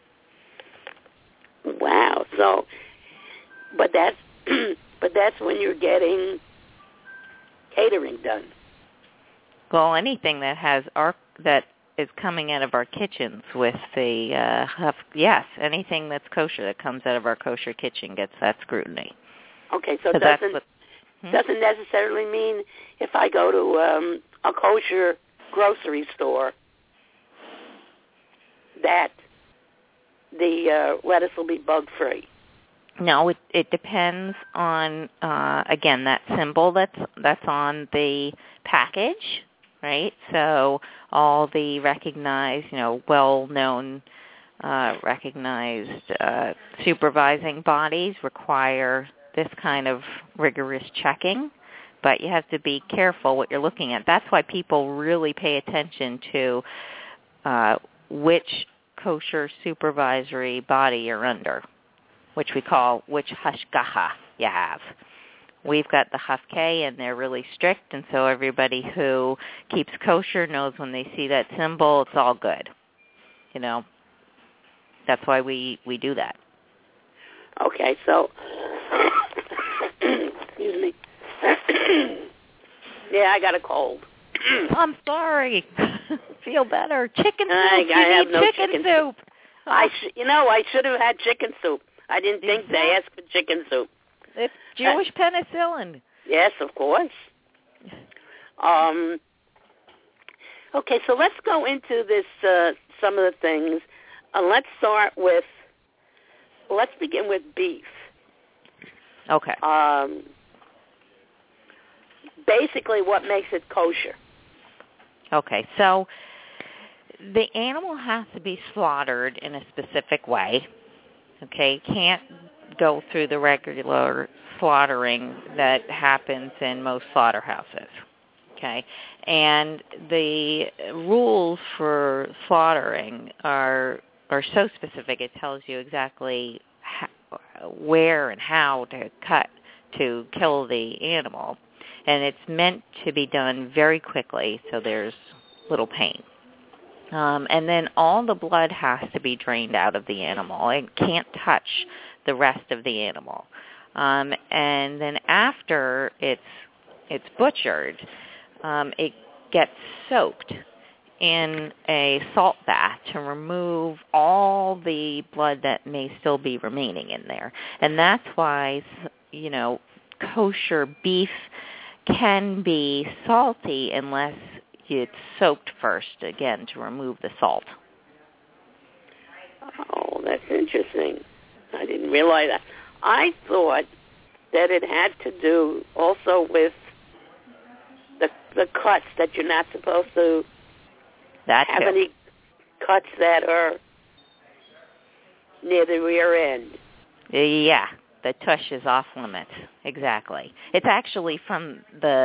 it. Wow. So, but that's when you're getting catering done. Well, anything that is coming out of our kitchens with the yes, anything that's kosher that comes out of our kosher kitchen gets that scrutiny. Okay, so it doesn't necessarily mean if I go to a kosher grocery store that the lettuce will be bug-free. No, it depends on again that symbol that's on the package. Right, so all the recognized, well-known, recognized supervising bodies require this kind of rigorous checking, but you have to be careful what you're looking at. That's why people really pay attention to which kosher supervisory body you're under, which hashgacha you have. We've got the Hafkei, and they're really strict, and so everybody who keeps kosher knows when they see that symbol, it's all good. That's why we do that. Okay, so, excuse me. Yeah, I got a cold. I'm sorry. Feel better. Chicken soup. I have no chicken soup. I should have had chicken soup. I didn't think they asked for chicken soup. It's Jewish penicillin. Yes, of course. Okay, so let's go into this some of the things. Let's begin with beef. Okay. Basically, what makes it kosher? Okay, so the animal has to be slaughtered in a specific way. Okay, can't go through the regular slaughtering that happens in most slaughterhouses. Okay, and the rules for slaughtering are so specific. It tells you exactly where and how to cut to kill the animal, and it's meant to be done very quickly, so there's little pain. And then all the blood has to be drained out of the animal. It can't touch the rest of the animal. And then after it's butchered, it gets soaked in a salt bath to remove all the blood that may still be remaining in there. And that's why, kosher beef can be salty unless it's soaked first, again, to remove the salt. Oh, that's interesting. I didn't realize that. I thought that it had to do also with the cuts, that you're not supposed to have any cuts that are near the rear end. Yeah, the tush is off limits. Exactly. It's actually from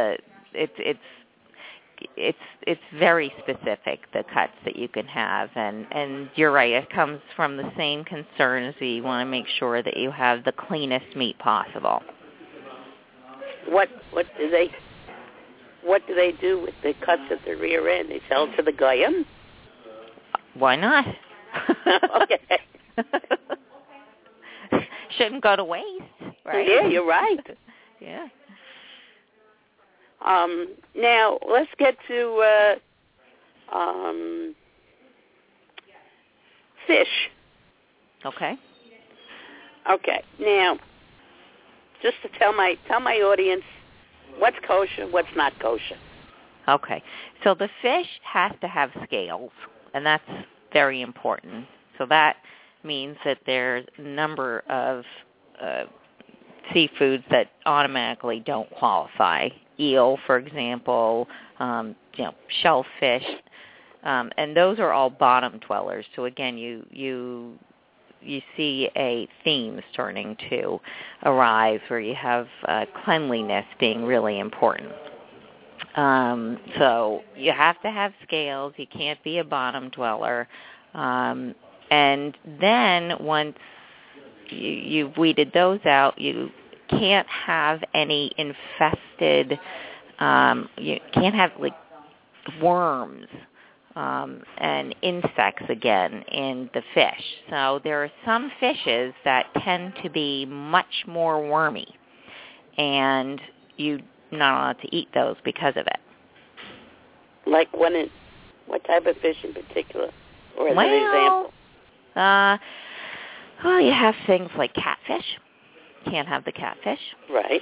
it's very specific, the cuts that you can have, and you're right, it comes from the same concerns that you want to make sure that you have the cleanest meat possible. What do they do with the cuts at the rear end? They sell to the goyim? Why not? Okay. Shouldn't go to waste, right? Yeah, you're right. Yeah. Now, let's get to fish. Okay. Okay. Now, just to tell my audience what's kosher, what's not kosher. Okay. So the fish has to have scales, and that's very important. So that means that there's a number of seafoods that automatically don't qualify. Eel, for example, shellfish, and those are all bottom dwellers. So again, you see a theme starting to arise where you have cleanliness being really important. So you have to have scales. You can't be a bottom dweller. And then once you've weeded those out, you can't have any infested, you can't have like worms and insects again in the fish. So there are some fishes that tend to be much more wormy, and you're not allowed to eat those because of it. Like what type of fish in particular? Or as an example? Well, you have things like catfish. Can't have the catfish. Right.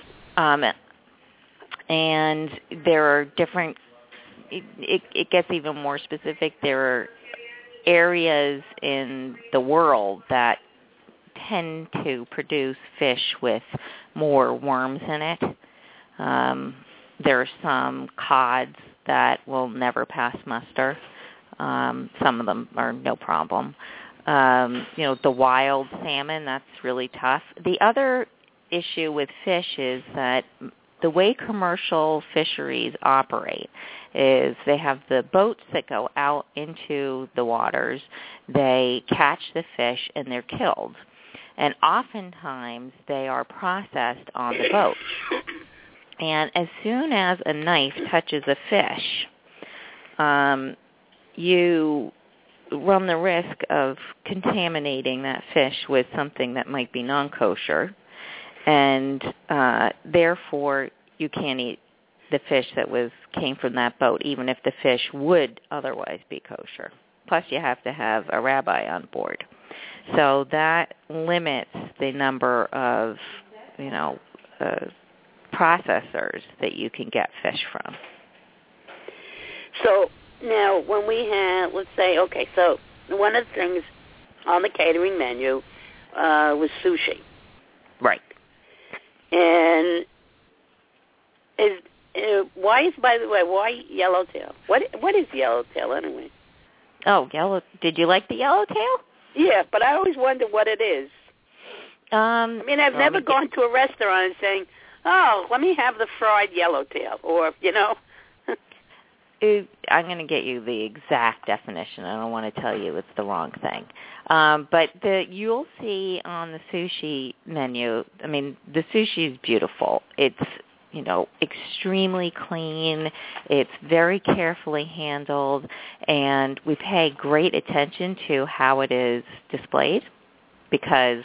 And there are different, it gets even more specific. There are areas in the world that tend to produce fish with more worms in it. There are some cods that will never pass muster. Some of them are no problem. The wild salmon, that's really tough. The other issue with fish is that the way commercial fisheries operate is they have the boats that go out into the waters, they catch the fish, and they're killed. And oftentimes they are processed on the boat. And as soon as a knife touches a fish, you run the risk of contaminating that fish with something that might be non-kosher, and therefore you can't eat the fish that came from that boat, even if the fish would otherwise be kosher. Plus, you have to have a rabbi on board. So that limits the number of, processors that you can get fish from. So now when we have, let's say, okay, so one of the things on the catering menu was sushi. Right. And why yellowtail? What is yellowtail anyway? Oh, did you like the yellowtail? Yeah, but I always wonder what it is. I mean, I've never gone to a restaurant and saying, "Oh, let me have the fried yellowtail," or I'm going to get you the exact definition. I don't want to tell you it's the wrong thing. But you'll see on the sushi menu, I mean, the sushi is beautiful. It's, extremely clean. It's very carefully handled, and we pay great attention to how it is displayed because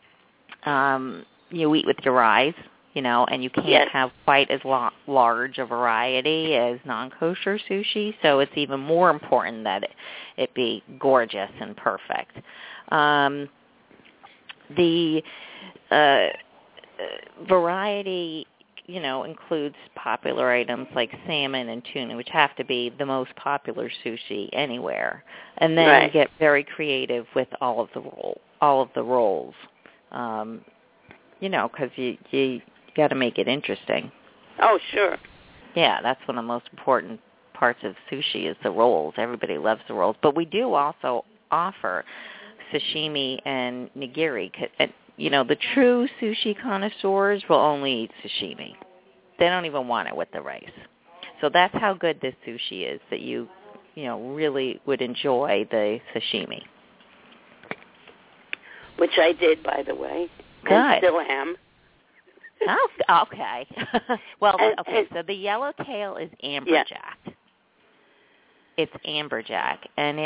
you eat with your eyes. And you can't have quite as large a variety as non-kosher sushi, so it's even more important that it be gorgeous and perfect. The variety, includes popular items like salmon and tuna, which have to be the most popular sushi anywhere. And then you get very creative with all of the rolls. Because you got to make it interesting. Oh, sure. Yeah, that's one of the most important parts of sushi is the rolls. Everybody loves the rolls. But we do also offer sashimi and nigiri. The true sushi connoisseurs will only eat sashimi. They don't even want it with the rice. So that's how good this sushi is, that you really would enjoy the sashimi. Which I did, by the way. Good. And still am. Oh, okay. Well, so the yellowtail is amberjack. Yeah. It's amberjack, and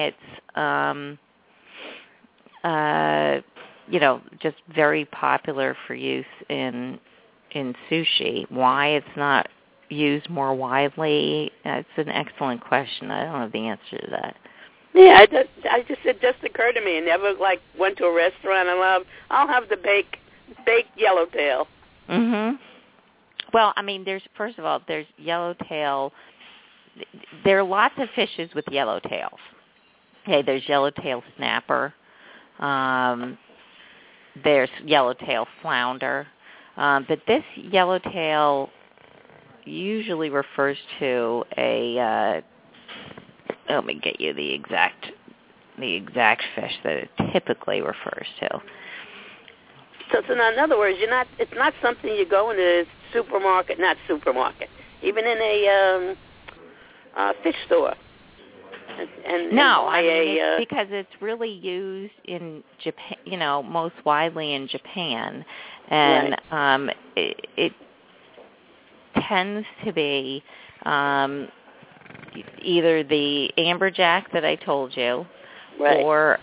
it's, just very popular for use in sushi. Why it's not used more widely? It's an excellent question. I don't have the answer to that. Yeah, it just occurred to me. I never went to a restaurant and I'll have the baked yellowtail. Mhm. Well, I mean, there's yellowtail. There are lots of fishes with yellowtails. Okay, there's yellowtail snapper. There's yellowtail flounder. But this yellowtail usually refers to a. Let me get you the exact fish that it typically refers to. So in other words, it's not something you go in a supermarket, even in a fish store. It's because it's really used in Japan, most widely in Japan, and it tends to be either the amberjack that I told you, or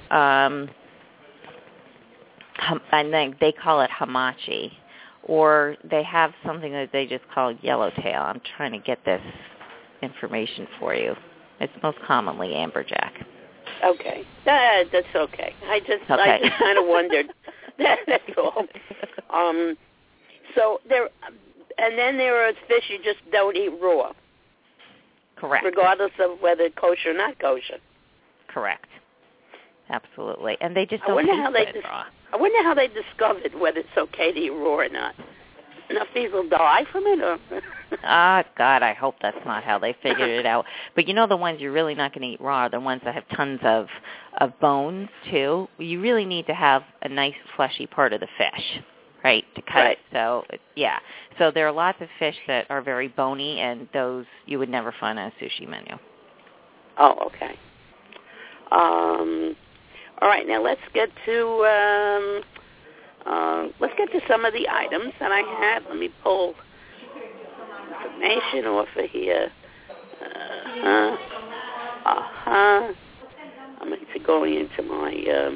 and then they call it hamachi, or they have something that they just call yellowtail. I'm trying to get this information for you. It's most commonly amberjack. Okay, that's okay. I just kind of wondered. That's all. So there are fish you just don't eat raw. Correct. Regardless of whether kosher or not kosher. Correct. Absolutely. And they just don't taste good raw. I wonder how they discovered whether it's okay to eat raw or not. Enough people die from it? Or? God, I hope that's not how they figured it out. But the ones you're really not going to eat raw are the ones that have tons of bones, too. You really need to have a nice fleshy part of the fish, right, to cut it. So, yeah. So there are lots of fish that are very bony, and those you would never find on a sushi menu. Oh, okay. All right, now let's get to some of the items that I have. Let me pull information off of here. I'm going into my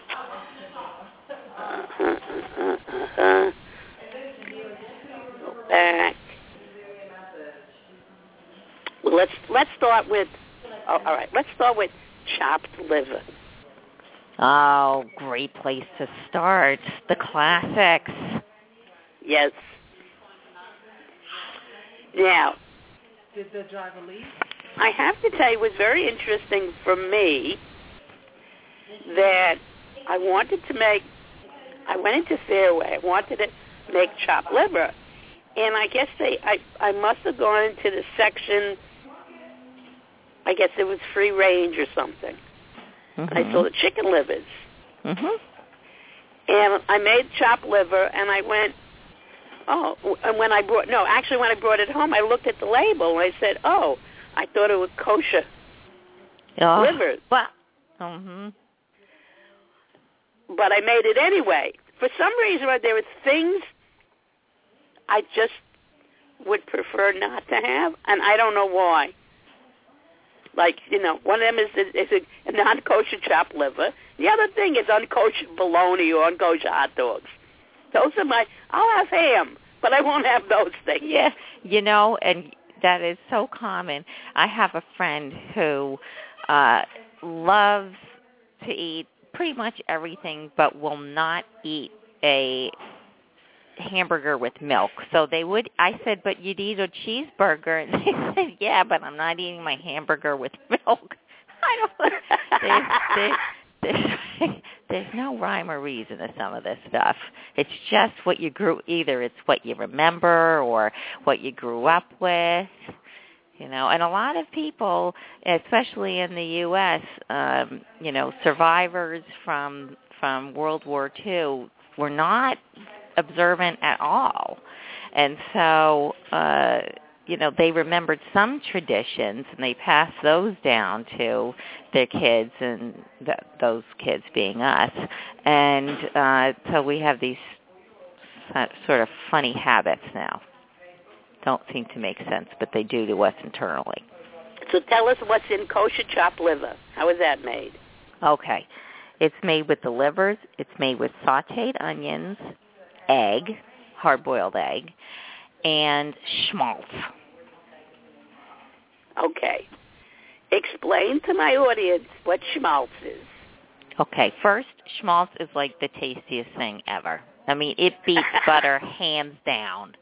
go back. Well, let's start with. All right, let's start with chopped liver. Oh, great place to start. The classics. Yes. Now, did the driver leave? I have to tell you, it was very interesting for me that I went into Fairway. I wanted to make chopped liver. And I guess I must have gone into the section, I guess it was free range or something. Mm-hmm. I saw the chicken livers. Mm-hmm. And I made chopped liver, and I went, and when I brought it home, I looked at the label, and I said, I thought it was kosher livers. Well, mm-hmm. But I made it anyway. For some reason, there were things I just would prefer not to have, and I don't know why. Like, one of them is a non-kosher chopped liver. The other thing is unkosher bologna or unkosher hot dogs. Those are I'll have ham, but I won't have those things. Yeah, and that is so common. I have a friend who loves to eat pretty much everything, but will not eat a hamburger with milk. So I said, but you'd eat a cheeseburger. And they said, yeah, but I'm not eating my hamburger with milk. I don't, there's no rhyme or reason to some of this stuff. It's just what you either it's what you remember or what you grew up with. And a lot of people, especially in the U.S., survivors from World War II were not observant at all. And so, they remembered some traditions, and they passed those down to their kids, and those kids being us. And so we have these sort of funny habits now. Don't seem to make sense, but they do to us internally. So tell us what's in kosher chopped liver. How is that made? Okay. It's made with the livers. It's made with sautéed onions, egg, hard-boiled egg, and schmaltz. Okay. Explain to my audience what schmaltz is. Okay. First, schmaltz is like the tastiest thing ever. I mean, it beats butter hands down.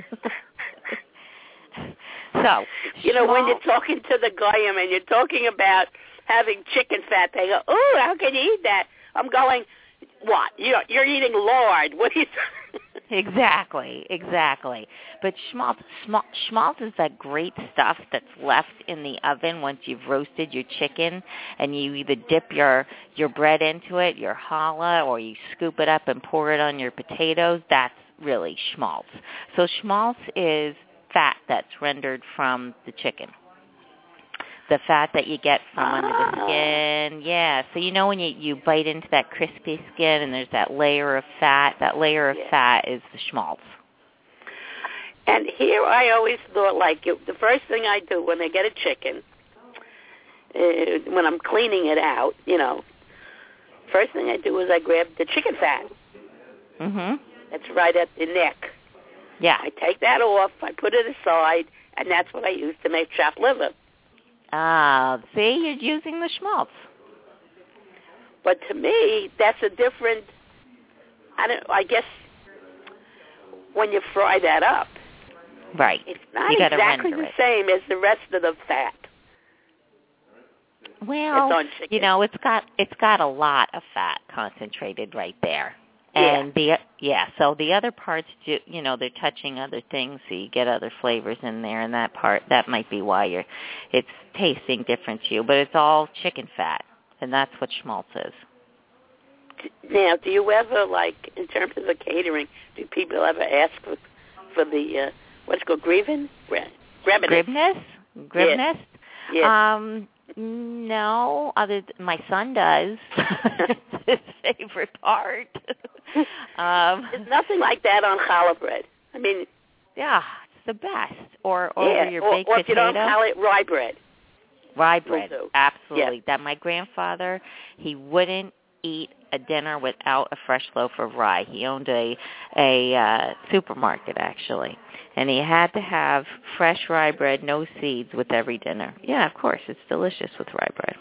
So, when you're talking to the goyim and you're talking about having chicken fat, they go, "Oh, how can you eat that?" I'm going, "What? You're eating lard? What are you?" Exactly. But schmaltz is that great stuff that's left in the oven once you've roasted your chicken, and you either dip your bread into it, your challah, or you scoop it up and pour it on your potatoes. That's really schmaltz. So schmaltz is fat that's rendered from the chicken. The fat that you get from under the skin. Yeah. So when you bite into that crispy skin and there's that layer of fat, fat is the schmaltz. And here I always thought, the first thing I do when I get a chicken, when I'm cleaning it out, first thing I do is I grab the chicken fat. Mm-hmm. That's right at the neck. Yeah. I take that off, I put it aside, and that's what I use to make chopped liver. See, you're using the schmaltz. But to me, that's a different, I guess, when you fry that up. Right. It's not exactly the same as the rest of the fat. Well, it's got a lot of fat concentrated right there. And so the other parts, they're touching other things, so you get other flavors in there, and that might be why it's tasting different to you. But it's all chicken fat, and that's what schmaltz is. Now, do you ever, in terms of the catering, do people ever ask for the, what's it called, Gribness? Gribness? Yes. No, my son does. It's his favorite part. There's nothing like that on challah bread. I mean, yeah, it's the best. Or over your baked or if potato. you don't call it rye bread. Rye bread, absolutely. Yeah. That my grandfather, he wouldn't eat a dinner without a fresh loaf of rye. He owned a supermarket, actually. And he had to have fresh rye bread, no seeds, with every dinner. Yeah, of course. It's delicious with rye bread.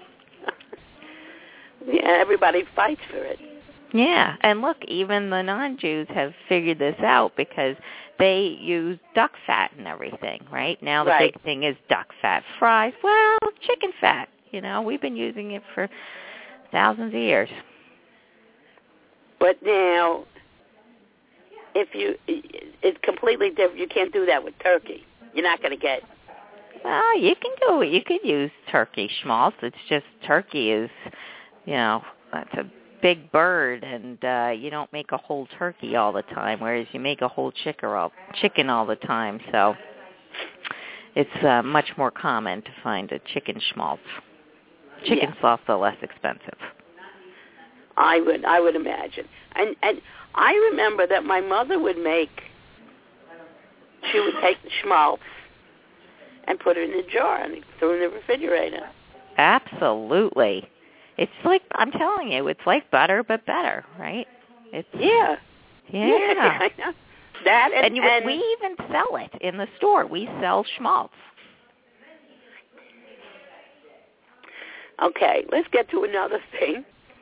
Yeah, everybody fights for it. Yeah, and look, even the non-Jews have figured this out because they use duck fat and everything, right? Now the big thing is duck fat fries. Well, chicken fat, we've been using it for thousands of years. But now, it's completely different. You can't do that with turkey. You're not going to get. Well, you can do it. You could use turkey schmaltz. It's just turkey is, that's a big bird, and you don't make a whole turkey all the time, whereas you make a whole chicken all the time. So it's much more common to find a chicken schmaltz. Chicken's also less expensive. I would imagine. And I remember that my mother would she would take the schmaltz and put it in a jar and throw it in the refrigerator. Absolutely. It's like, I'm telling you, it's like butter, but better, right? Yeah. I know. That and we even sell it in the store. We sell schmaltz. Okay, let's get to another thing.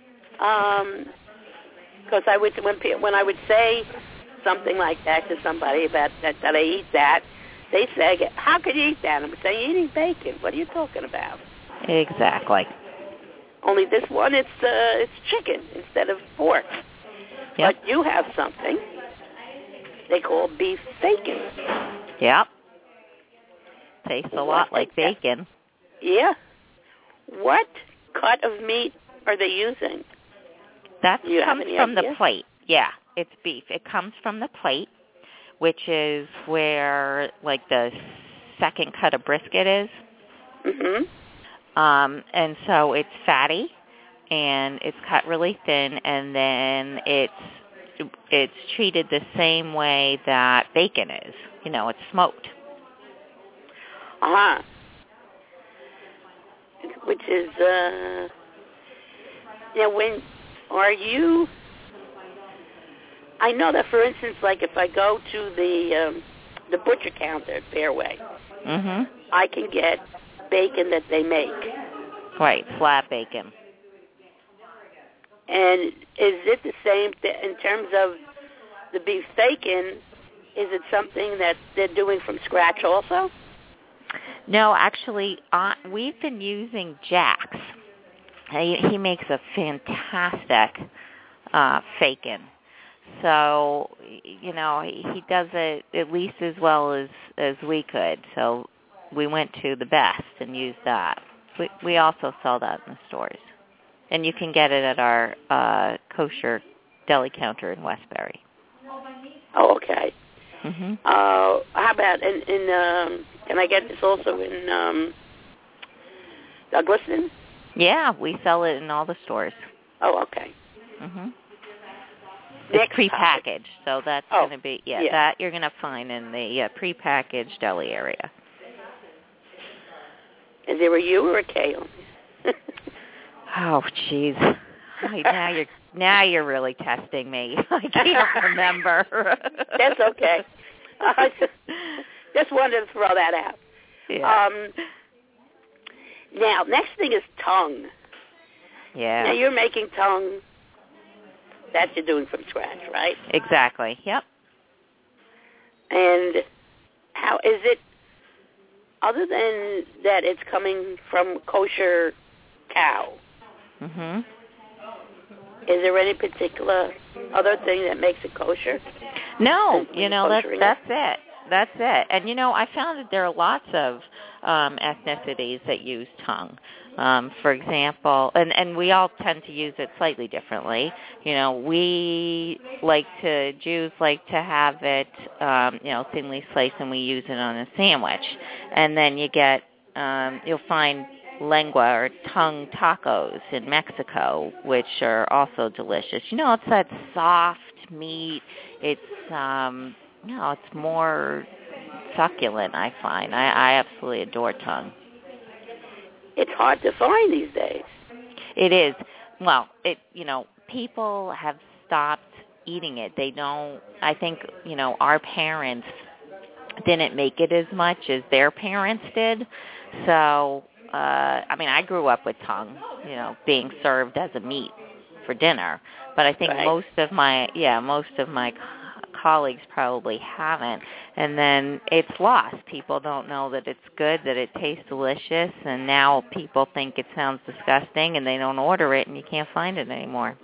Because when I would say something like that to somebody about that I eat that, they say, "How could you eat that?" I'm saying, "You're eating bacon. What are you talking about?" Exactly. Only this one, it's chicken instead of pork. Yep. But you have something they call beef bacon. Yep. Tastes a lot like bacon. Yeah. What cut of meat are they using? That comes from the plate. Yeah, it's beef. It comes from the plate, which is where, like, the second cut of brisket is. Mm-hmm. And so it's fatty, and it's cut really thin, and then it's treated the same way that bacon is. It's smoked. Uh-huh. Which is, I know that, for instance, like if I go to the butcher counter at Fairway, mm-hmm. I can get bacon that they make. Right, flat bacon. And is it the same in terms of the beef bacon? Is it something that they're doing from scratch also? No, actually, we've been using Jack's. He makes a fantastic bacon. So, he does it at least as well as we could. So we went to the best and used that. We also sell that in the stores. And you can get it at our kosher deli counter in Westbury. Oh, okay. Mm-hmm. How about can I get this also in Douglaston? Yeah, we sell it in all the stores. Oh, okay. Mm-hmm. It's prepackaged, so that's going to be, that you're going to find in the prepackaged deli area. Is there a U or a K on it? Oh, jeez. Now you're really testing me. I can't remember. That's okay. Just wanted to throw that out. Yeah. Now, next thing is tongue. Yeah. Now, you're making tongue that you're doing from scratch, right? Exactly. Yep. And how is it, other than that it's coming from kosher cow, mm-hmm. is there any particular other thing that makes it kosher? No, that's it. That's it. And, I found that there are lots of ethnicities that use tongue. For example, and we all tend to use it slightly differently. Jews like to have it, thinly sliced, and we use it on a sandwich. And then you'll find lengua or tongue tacos in Mexico, which are also delicious. It's that soft meat. It's it's more succulent, I find. I absolutely adore tongue. It's hard to find these days. It is. Well, people have stopped eating it. They don't, I think, our parents didn't make it as much as their parents did. So, I grew up with tongue, being served as a meat for dinner. But I think most of my colleagues probably haven't. And then it's lost. People don't know that it's good, that it tastes delicious, and now people think it sounds disgusting, and they don't order it, and you can't find it anymore.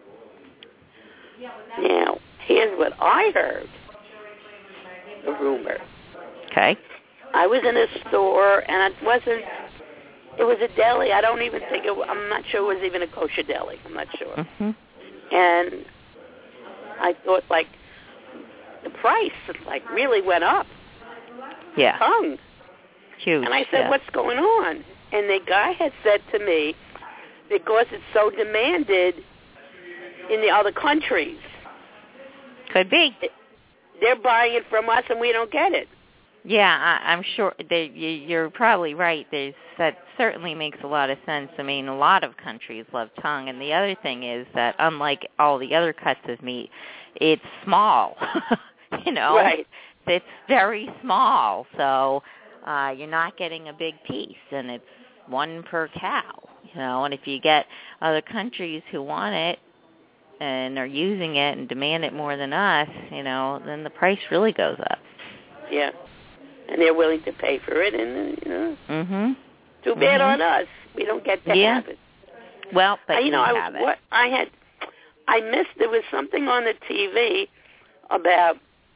Now, here's what I heard, the rumor. Okay. I was in a store, and it was a deli. I don't even think I'm not sure it was even a kosher deli. I'm not sure. Mm-hmm. And I thought, like, the price, like, really went up. Yeah. Tongue. Huge. And I said, what's going on? And the guy had said to me, because it's so demanded in the other countries. Could be. They're buying it from us and we don't get it. Yeah, I'm sure you're probably right. That certainly makes a lot of sense. I mean, a lot of countries love tongue, and the other thing is that unlike all the other cuts of meat, it's small. Right. It's very small, so you're not getting a big piece, and it's one per cow. And if you get other countries who want it and are using it and demand it more than us, then the price really goes up. Yeah. And they're willing to pay for it, and Mhm. Too bad on us. We don't get to have it. Well, but have it. I missed. There was something on the TV about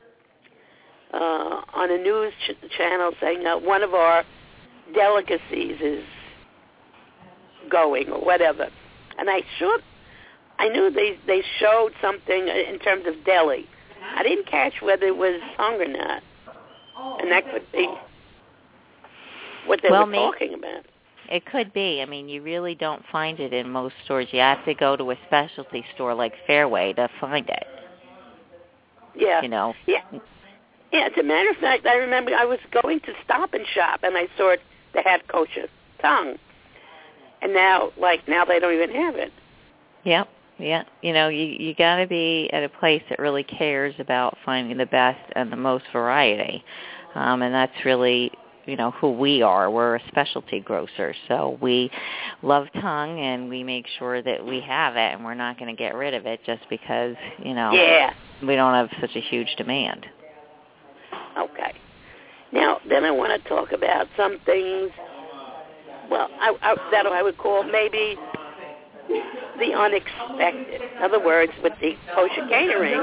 on a news channel saying that one of our delicacies is going or whatever, and I knew they showed something in terms of deli. I didn't catch whether it was tongue or not. And that could be what they were talking about. It could be. I mean, you really don't find it in most stores. You have to go to a specialty store like Fairway to find it. Yeah. Yeah. Yeah, as a matter of fact, I remember I was going to Stop and Shop, and I saw they had kosher tongue. And now they don't even have it. Yep. Yeah, you got to be at a place that really cares about finding the best and the most variety, and that's really, who we are. We're a specialty grocer, so we love tongue, and we make sure that we have it, and we're not going to get rid of it just because, we don't have such a huge demand. Okay. Now, then I want to talk about some things, that I would call maybe the unexpected. In other words, with the kosher catering,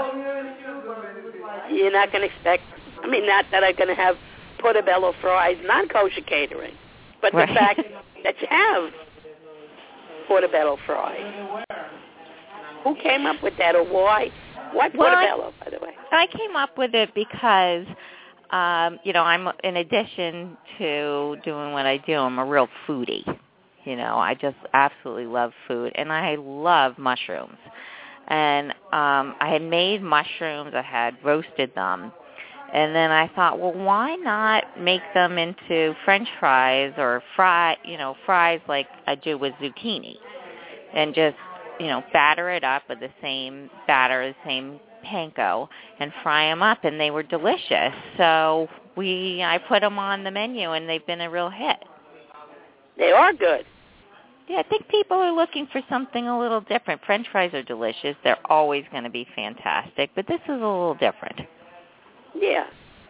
you're not going to expect, not that I'm going to have portobello fries, non-kosher catering, but the fact that you have portobello fries. Who came up with that, or why? Why portobello, by the way? I came up with it because, I'm, in addition to doing what I do, I'm a real foodie. I just absolutely love food, and I love mushrooms. And I had made mushrooms. I had roasted them. And then I thought, well, why not make them into French fries or fries like I do with zucchini, and just, batter it up with the same batter, the same panko, and fry them up, and they were delicious. So I put them on the menu, and they've been a real hit. They are good. Yeah, I think people are looking for something a little different. French fries are delicious. They're always going to be fantastic, but this is a little different. Yeah.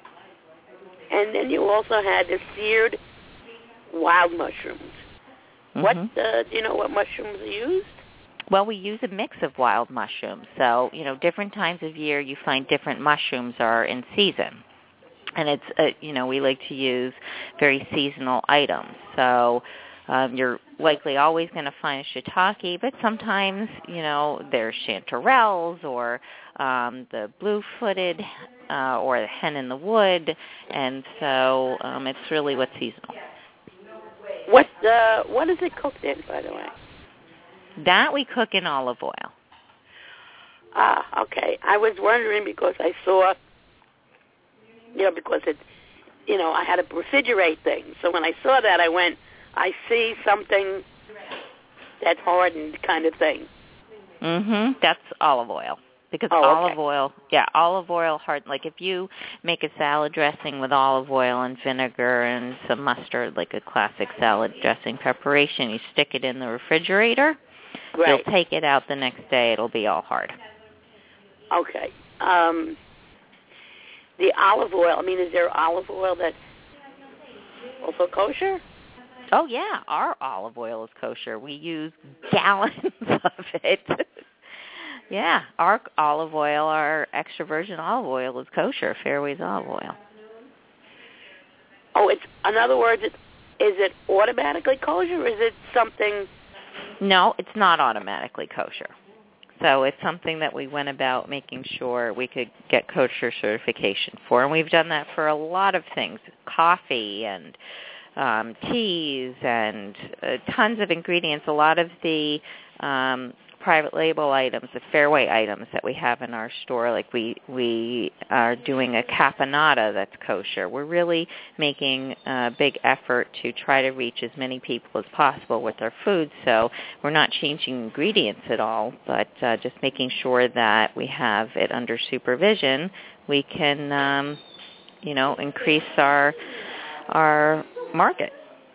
And then you also had the seared wild mushrooms. Mm-hmm. Do you know what mushrooms are used? Well, we use a mix of wild mushrooms. So, different times of year you find different mushrooms are in season. And it's, we like to use very seasonal items. So you're likely always going to find a shiitake, but sometimes, there's chanterelles or the blue-footed or the hen in the wood, and so it's really what's seasonal. What is it cooked in, by the way? That we cook in olive oil. Ah, okay. I was wondering because I saw, because it's, I had to refrigerate things. So when I saw that, I see something that's hardened kind of thing. Mhm. That's olive oil. Because olive oil hard. Like if you make a salad dressing with olive oil and vinegar and some mustard, like a classic salad dressing preparation, you stick it in the refrigerator. Right. You'll take it out the next day. It'll be all hard. Okay. the olive oil. I mean, is there olive oil that's also kosher? Oh, yeah. Our olive oil is kosher. We use gallons of it. Yeah, our olive oil, our extra virgin olive oil is kosher, Fairways olive oil. Oh, in other words, is it automatically kosher, or is it something? No, it's not automatically kosher. So it's something that we went about making sure we could get kosher certification for. And we've done that for a lot of things, coffee and teas and tons of ingredients. A lot of the private label items, the Fairway items that we have in our store, like we are doing a caponata that's kosher. We're really making a big effort to try to reach as many people as possible with our food. So we're not changing ingredients at all, but just making sure that we have it under supervision. We can, increase our market.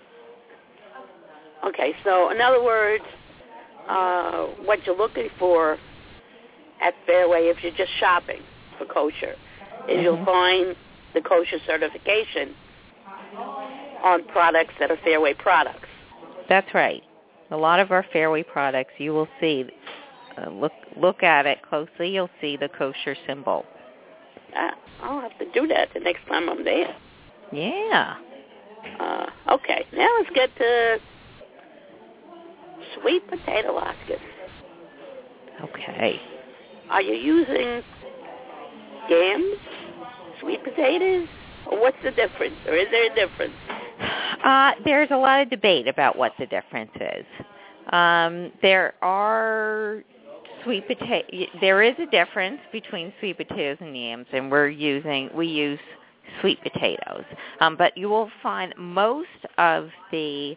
Okay, so in other words, what you're looking for at Fairway, if you're just shopping for kosher, is you'll find the kosher certification on products that are Fairway products. That's right. A lot of our Fairway products, you will see, look at it closely, you'll see the kosher symbol. I'll have to do that the next time I'm there. Yeah. Okay, now let's get to sweet potato latkes. Okay. Are you using yams, sweet potatoes, or what's the difference? Or is there a difference? There's a lot of debate about what the difference is. There are there is a difference between sweet potatoes and yams, and we use sweet potatoes. But you will find most of the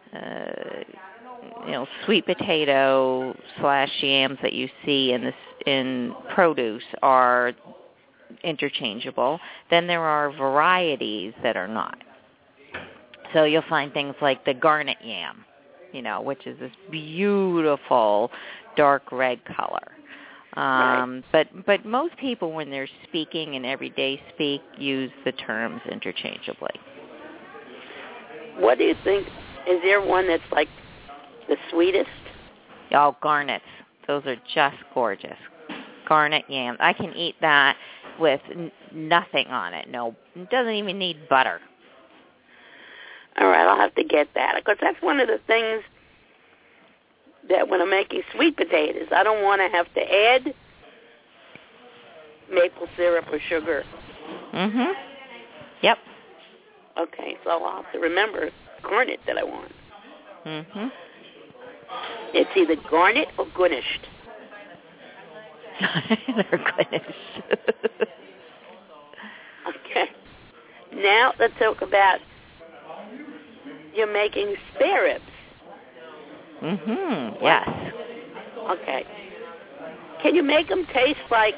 sweet potato / yams that you see in produce are interchangeable. Then there are varieties that are not. So you'll find things like the garnet yam, which is this beautiful dark red color. Right. But most people, when they're speaking in everyday speak, use the terms interchangeably. What do you think? Is there one that's like the sweetest? Oh, garnets. Those are just gorgeous. Garnet yam. I can eat that with nothing on it. No, it doesn't even need butter. All right, I'll have to get that, because that's one of the things that when I'm making sweet potatoes, I don't want to have to add maple syrup or sugar. Mhm. Yep. Okay, so I'll have to remember garnet that I want. Mhm. It's either garnet or garnished. They're garnished. Okay. Now let's talk about you're making spare ribs. Mhm. Yes. Okay. Can you make them taste like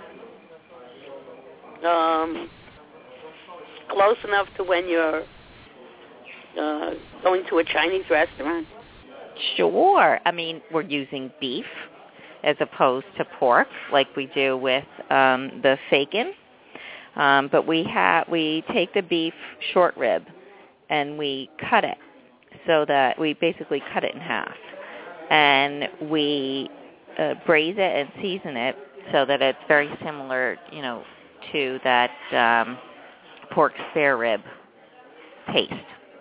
close enough to when you're going to a Chinese restaurant? Sure. I mean, we're using beef as opposed to pork, like we do with the Fakin. But we take the beef short rib and we cut it so that we basically cut it in half, and we braise it and season it so that it's very similar, to that pork spare rib taste.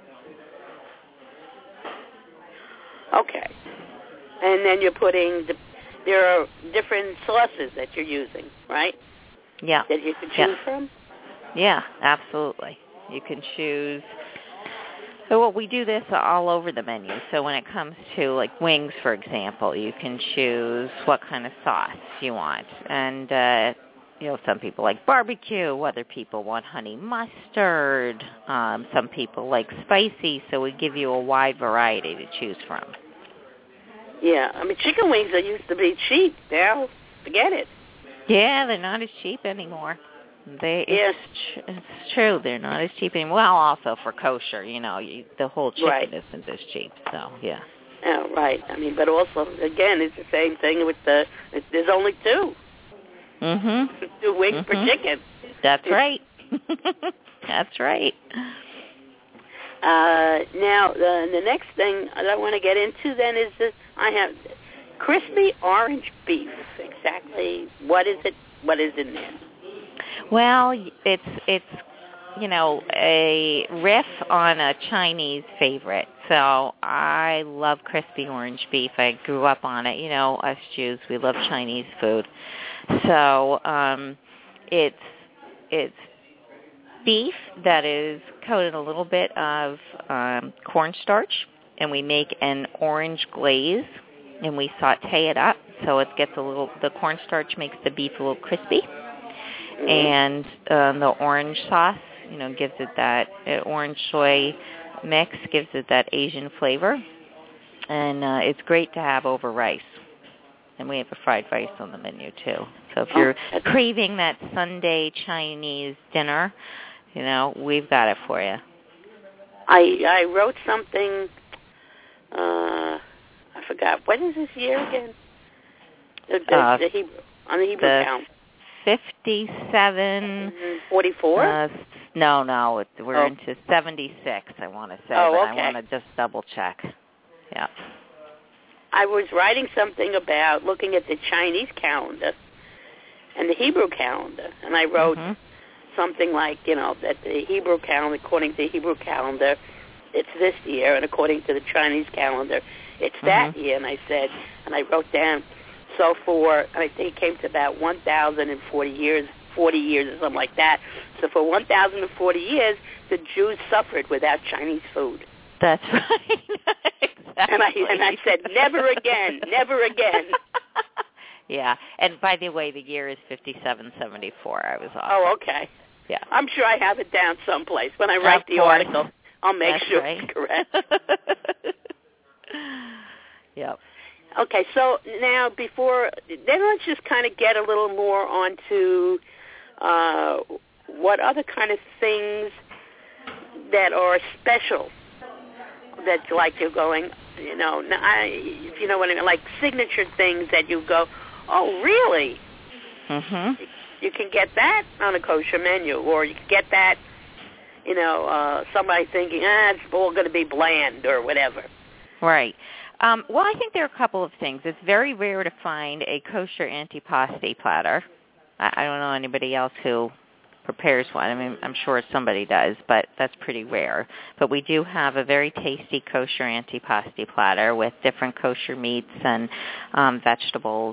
Okay. And then you're putting there are different sauces that you're using, right? Yeah. That you can choose from? Yeah, absolutely. You can choose. So we do this all over the menu. So when it comes to like wings, for example, you can choose what kind of sauce you want. And, some people like barbecue. Other people want honey mustard. Some people like spicy. So we give you a wide variety to choose from. Yeah. I mean, chicken wings used to be cheap. Now, forget it. Yeah, they're not as cheap anymore. Yes. It's true. They're not as cheap anymore. Well, also for kosher, the whole chicken isn't as cheap. So, yeah. Oh, right. I mean, but also, again, it's the same thing with there's only two. Mhm. 2 wings per chicken. That's right. That's right. Now, the next thing that I want to get into then is that I have crispy orange beef. Exactly. What is it? What is in there? Well, it's a riff on a Chinese favorite. So I love crispy orange beef. I grew up on it. Us Jews, we love Chinese food. So it's beef that is coated a little bit of cornstarch, and we make an orange glaze, and we saute it up so it gets the cornstarch makes the beef a little crispy, and the orange sauce, gives it that orange soy mix, gives it that Asian flavor, and it's great to have over rice. And we have a fried rice on the menu too. So if you're craving that Sunday Chinese dinner, we've got it for you. I wrote something. I forgot. What is this year again? The Hebrew, on the Hebrew count. 57. 44? No. We're into 76, I want to say. Oh, but okay. I want to just double check. Yeah. I was writing something about looking at the Chinese calendar and the Hebrew calendar, and I wrote something like, that the Hebrew calendar, according to the Hebrew calendar, it's this year, and according to the Chinese calendar, it's that year. And I said, and I wrote down, so I think it came to about 1,040 years, 40 years or something like that. So for 1,040 years, the Jews suffered without Chinese food. That's right. Exactly. And I said, never again, never again. Yeah. And by the way, the year is 5774. I was off. Oh, okay. Yeah. I'm sure I have it down someplace. When I write the article, I'll make sure it's correct. Yep. Okay, so now then let's just kind of get a little more onto what other kind of things that are special that you're going, if you know what I mean, like signature things that you go, oh, really? Mm-hmm. You can get that on a kosher menu, or you can get that, somebody thinking, it's all going to be bland or whatever. Right. Well, I think there are a couple of things. It's very rare to find a kosher antipasti platter. I don't know anybody else who prepares one. I mean, I'm sure somebody does, but that's pretty rare. But we do have a very tasty kosher antipasti platter with different kosher meats and vegetables.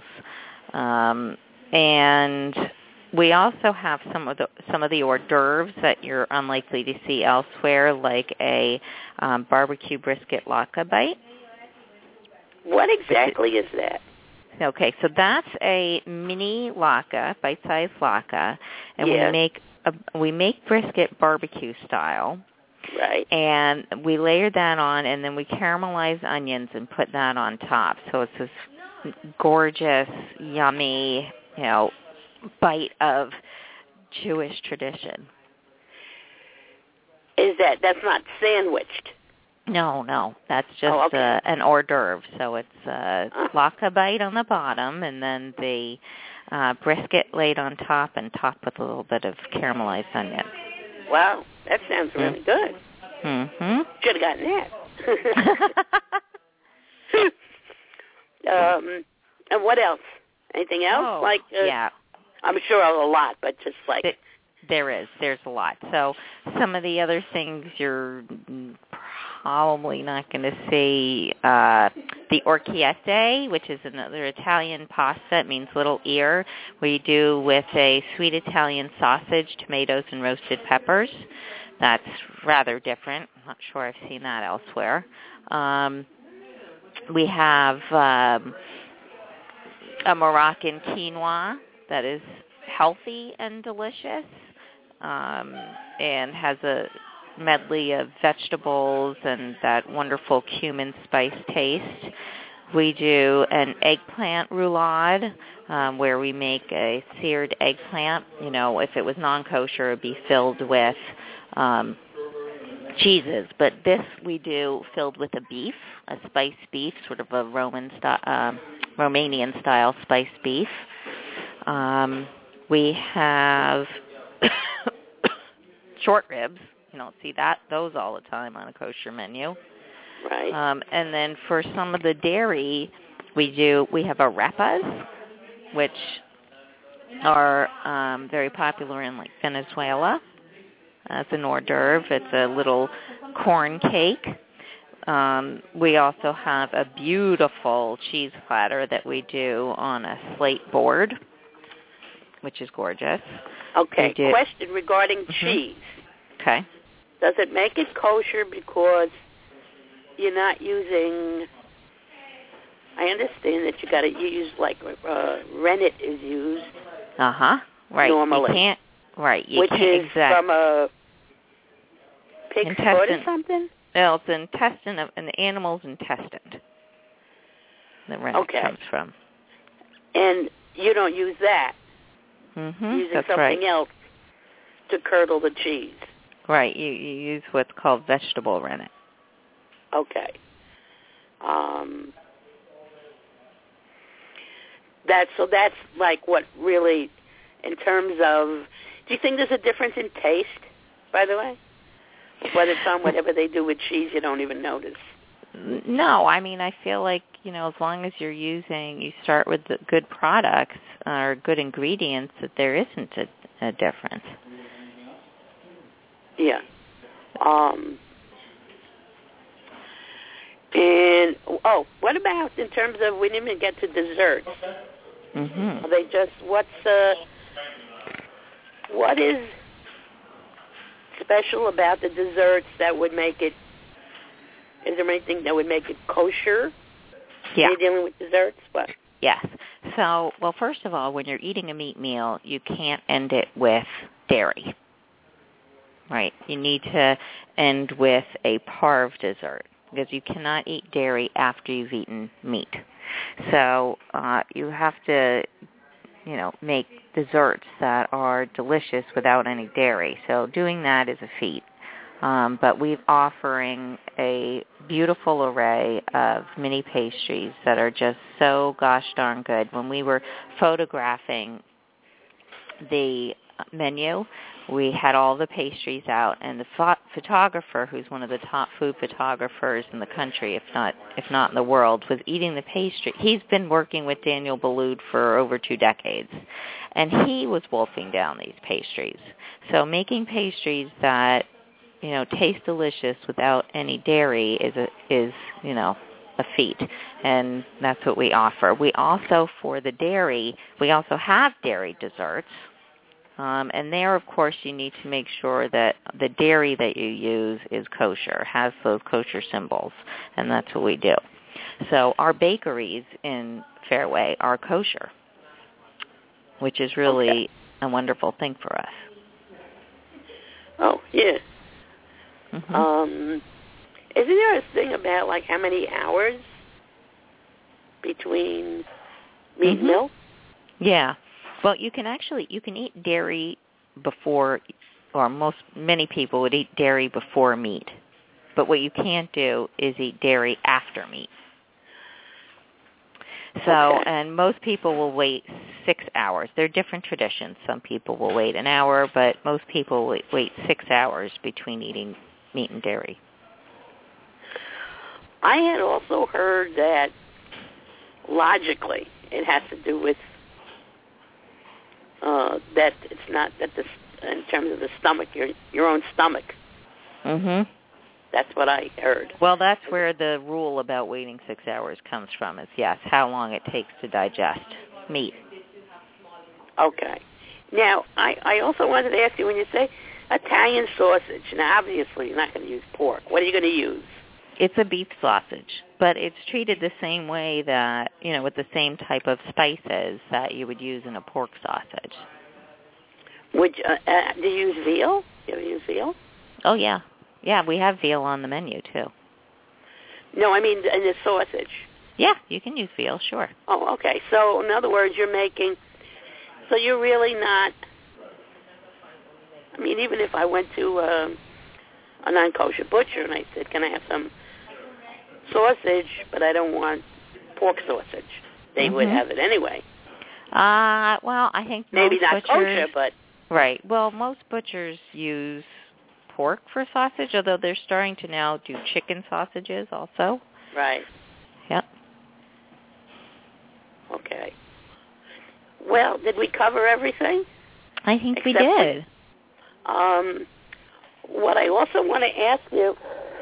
And we also have some of the hors d'oeuvres that you're unlikely to see elsewhere, like a barbecue brisket latke bite. What exactly is that? Okay, so that's a mini latke, bite-sized latke, and we make brisket barbecue style. Right. And we layer that on, and then we caramelize onions and put that on top. So it's this gorgeous, yummy, bite of Jewish tradition. That's not sandwiched? No, that's just an hors d'oeuvre. So it's a latke bite on the bottom, and then the brisket laid on top and topped with a little bit of caramelized onion. Wow, that sounds really good. Mm-hmm. Should have gotten that. And what else? Anything else? Yeah. I'm sure a lot, but just like... There's a lot. So some of the other things you're probably not going to see, the orecchiette, which is another Italian pasta. It means little ear. We do with a sweet Italian sausage, tomatoes, and roasted peppers. That's rather different. I'm not sure I've seen that elsewhere. We have a Moroccan quinoa that is healthy and delicious, and has a medley of vegetables and that wonderful cumin spice taste. We do an eggplant roulade, where we make a seared eggplant. If it was non-kosher, it would be filled with cheeses. But this we do filled with a beef, a spiced beef, sort of a Romanian-style spiced beef. We have short ribs. You don't see those all the time on a kosher menu. Right. And then for some of the dairy, we have arepas, which are very popular in like Venezuela. It's an hors d'oeuvre. It's a little corn cake. We also have a beautiful cheese platter that we do on a slate board, which is gorgeous. Okay, question regarding cheese. Okay. Does it make it kosher because you're not using, I understand that you got to use like rennet is used. Right. Normally. You can't, right. You which can't, is exactly. from a pig's foot or something? No, it's intestine of an animal's intestine. The rennet comes from. And you don't use that. Using That's something right. else to curdle the cheese. Right. You use what's called vegetable rennet. Okay. That's like what really, in terms of, do you think there's a difference in taste, by the way? Whether it's on whatever they do with cheese, you don't even notice. No, I mean, I feel like, as long as you start with the good products or good ingredients, that there isn't a difference. Yeah. And, what about in terms of, we didn't even get to desserts. Are they just, what is special about the desserts that would make it, is there anything that would make it kosher? Yeah. You're dealing with desserts? What? Yes. So, well, first of all, when you're eating a meat meal, you can't end it with dairy. Right. You need to end with a parve dessert because you cannot eat dairy after you've eaten meat. So you have to, make desserts that are delicious without any dairy. So doing that is a feat. But we're offering a beautiful array of mini pastries that are just so gosh darn good. When we were photographing the menu, we had all the pastries out, and the photographer, who's one of the top food photographers in the country, if not in the world, was eating the pastry. He's been working with Daniel Boulud for over 2 decades, and he was wolfing down these pastries. So making pastries that taste delicious without any dairy is a feat, and that's what we offer. We also, for the dairy, we also have dairy desserts. And there, of course, you need to make sure that the dairy that you use is kosher, has those kosher symbols, and that's what we do. So our bakeries in Fairway are kosher, which is really a wonderful thing for us. Oh, yeah. Isn't there a thing about, like, how many hours between meat and milk? Yeah. Well, you can eat dairy before, or many people would eat dairy before meat. But what you can't do is eat dairy after meat. So, and most people will wait 6 hours. There are different traditions. Some people will wait an hour, but most people wait 6 hours between eating meat and dairy. I had also heard that logically it has to do with that it's not that in terms of the stomach, your own stomach. That's what I heard. Well, that's where the rule about waiting 6 hours comes from. Is how long it takes to digest meat. Okay. Now, I also wanted to ask you, when you say Italian sausage, now obviously you're not going to use pork. What are you going to use? It's a beef sausage, but it's treated the same way that, with the same type of spices that you would use in a pork sausage. Do you use veal? Do you ever use veal? Oh, yeah. Yeah, we have veal on the menu, too. No, I mean in the sausage. Yeah, you can use veal, sure. Oh, okay. So, in other words, you're really not, I mean, even if I went to a non-kosher butcher and I said, can I have some sausage, but I don't want pork sausage, they would have it anyway. Well, I think maybe not butchers, kosher, but right. Well, most butchers use pork for sausage, although they're starting to now do chicken sausages also. Right. Yep. Okay. Well, did we cover everything? I think we did. What I also want to ask you,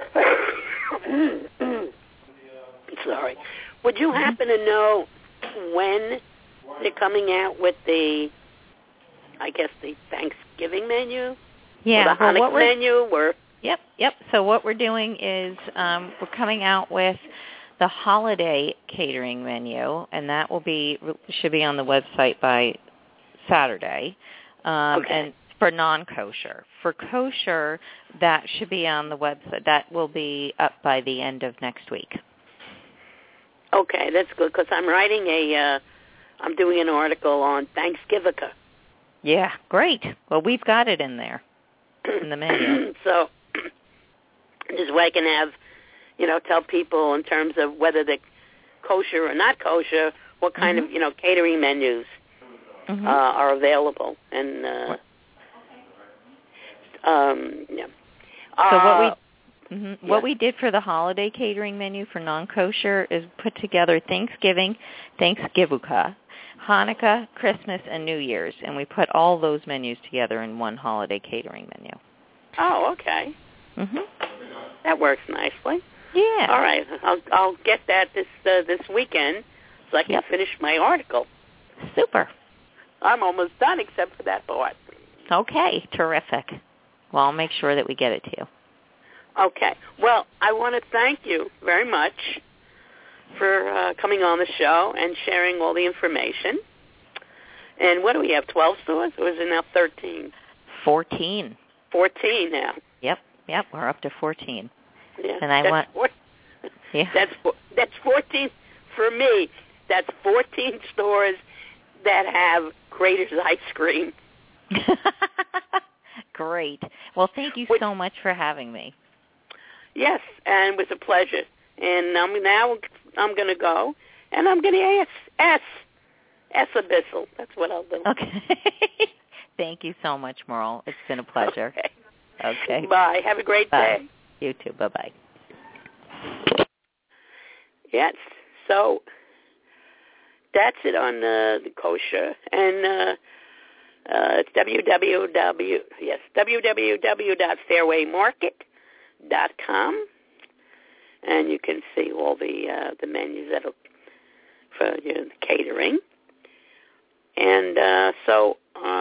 sorry, would you happen to know when they're coming out with the Thanksgiving menu? Yeah. Or the Hanukkah menu? Or Yep. So what we're doing is we're coming out with the holiday catering menu, and that should be on the website by Saturday. Okay. And for non-kosher. For kosher, that should be on the website. That will be up by the end of next week. Okay, that's good, because I'm I'm doing an article on Thanksgiving. Yeah, great. Well, we've got it in there, in the menu. So, this way I can have, tell people in terms of whether they're kosher or not kosher, what kind of, catering menus are available. And, yeah. So what we did for the holiday catering menu for non-kosher is put together Thanksgiving, Hanukkah, Christmas, and New Year's, and we put all those menus together in one holiday catering menu. Oh, okay. That works nicely. Yeah. All right, I'll get that this weekend so I can finish my article. Super. I'm almost done except for that part. Okay, terrific. Well, I'll make sure that we get it to you. Okay. Well, I want to thank you very much for coming on the show and sharing all the information. And what do we have, 12 stores, or is it now 13? 14. 14 now. Yep, we're up to 14. Yeah, and that's 14 for me. That's 14 stores that have Grater's ice cream. Great. Well, thank you so much for having me. Yes, and it was a pleasure. And I'm going to go, and I'm going to ask Abyssal. That's what I'll do. Okay. Thank you so much, Merle. It's been a pleasure. Okay. Bye. Have a great day. You too. Bye-bye. Yes. So that's it on the kosher. And it's www.fairwaymarket.com. And you can see all the menus for your catering. And so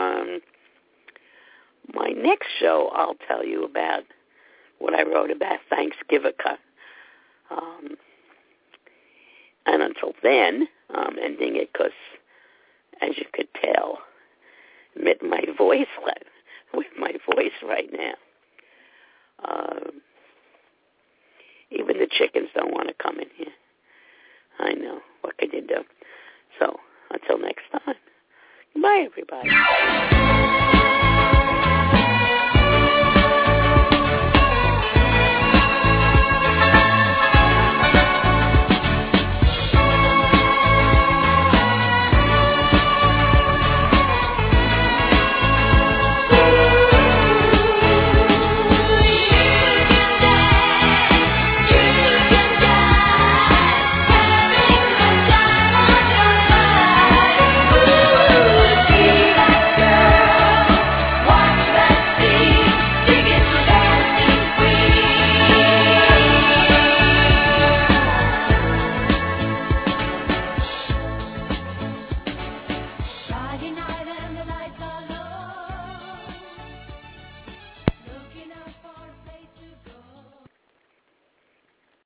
my next show, I'll tell you about what I wrote about Thanksgiving. And until then, I'm ending it because, as you could tell, with my voice right now, even the chickens don't want to come in here. I know. What could you do? So, until next time. Bye, everybody.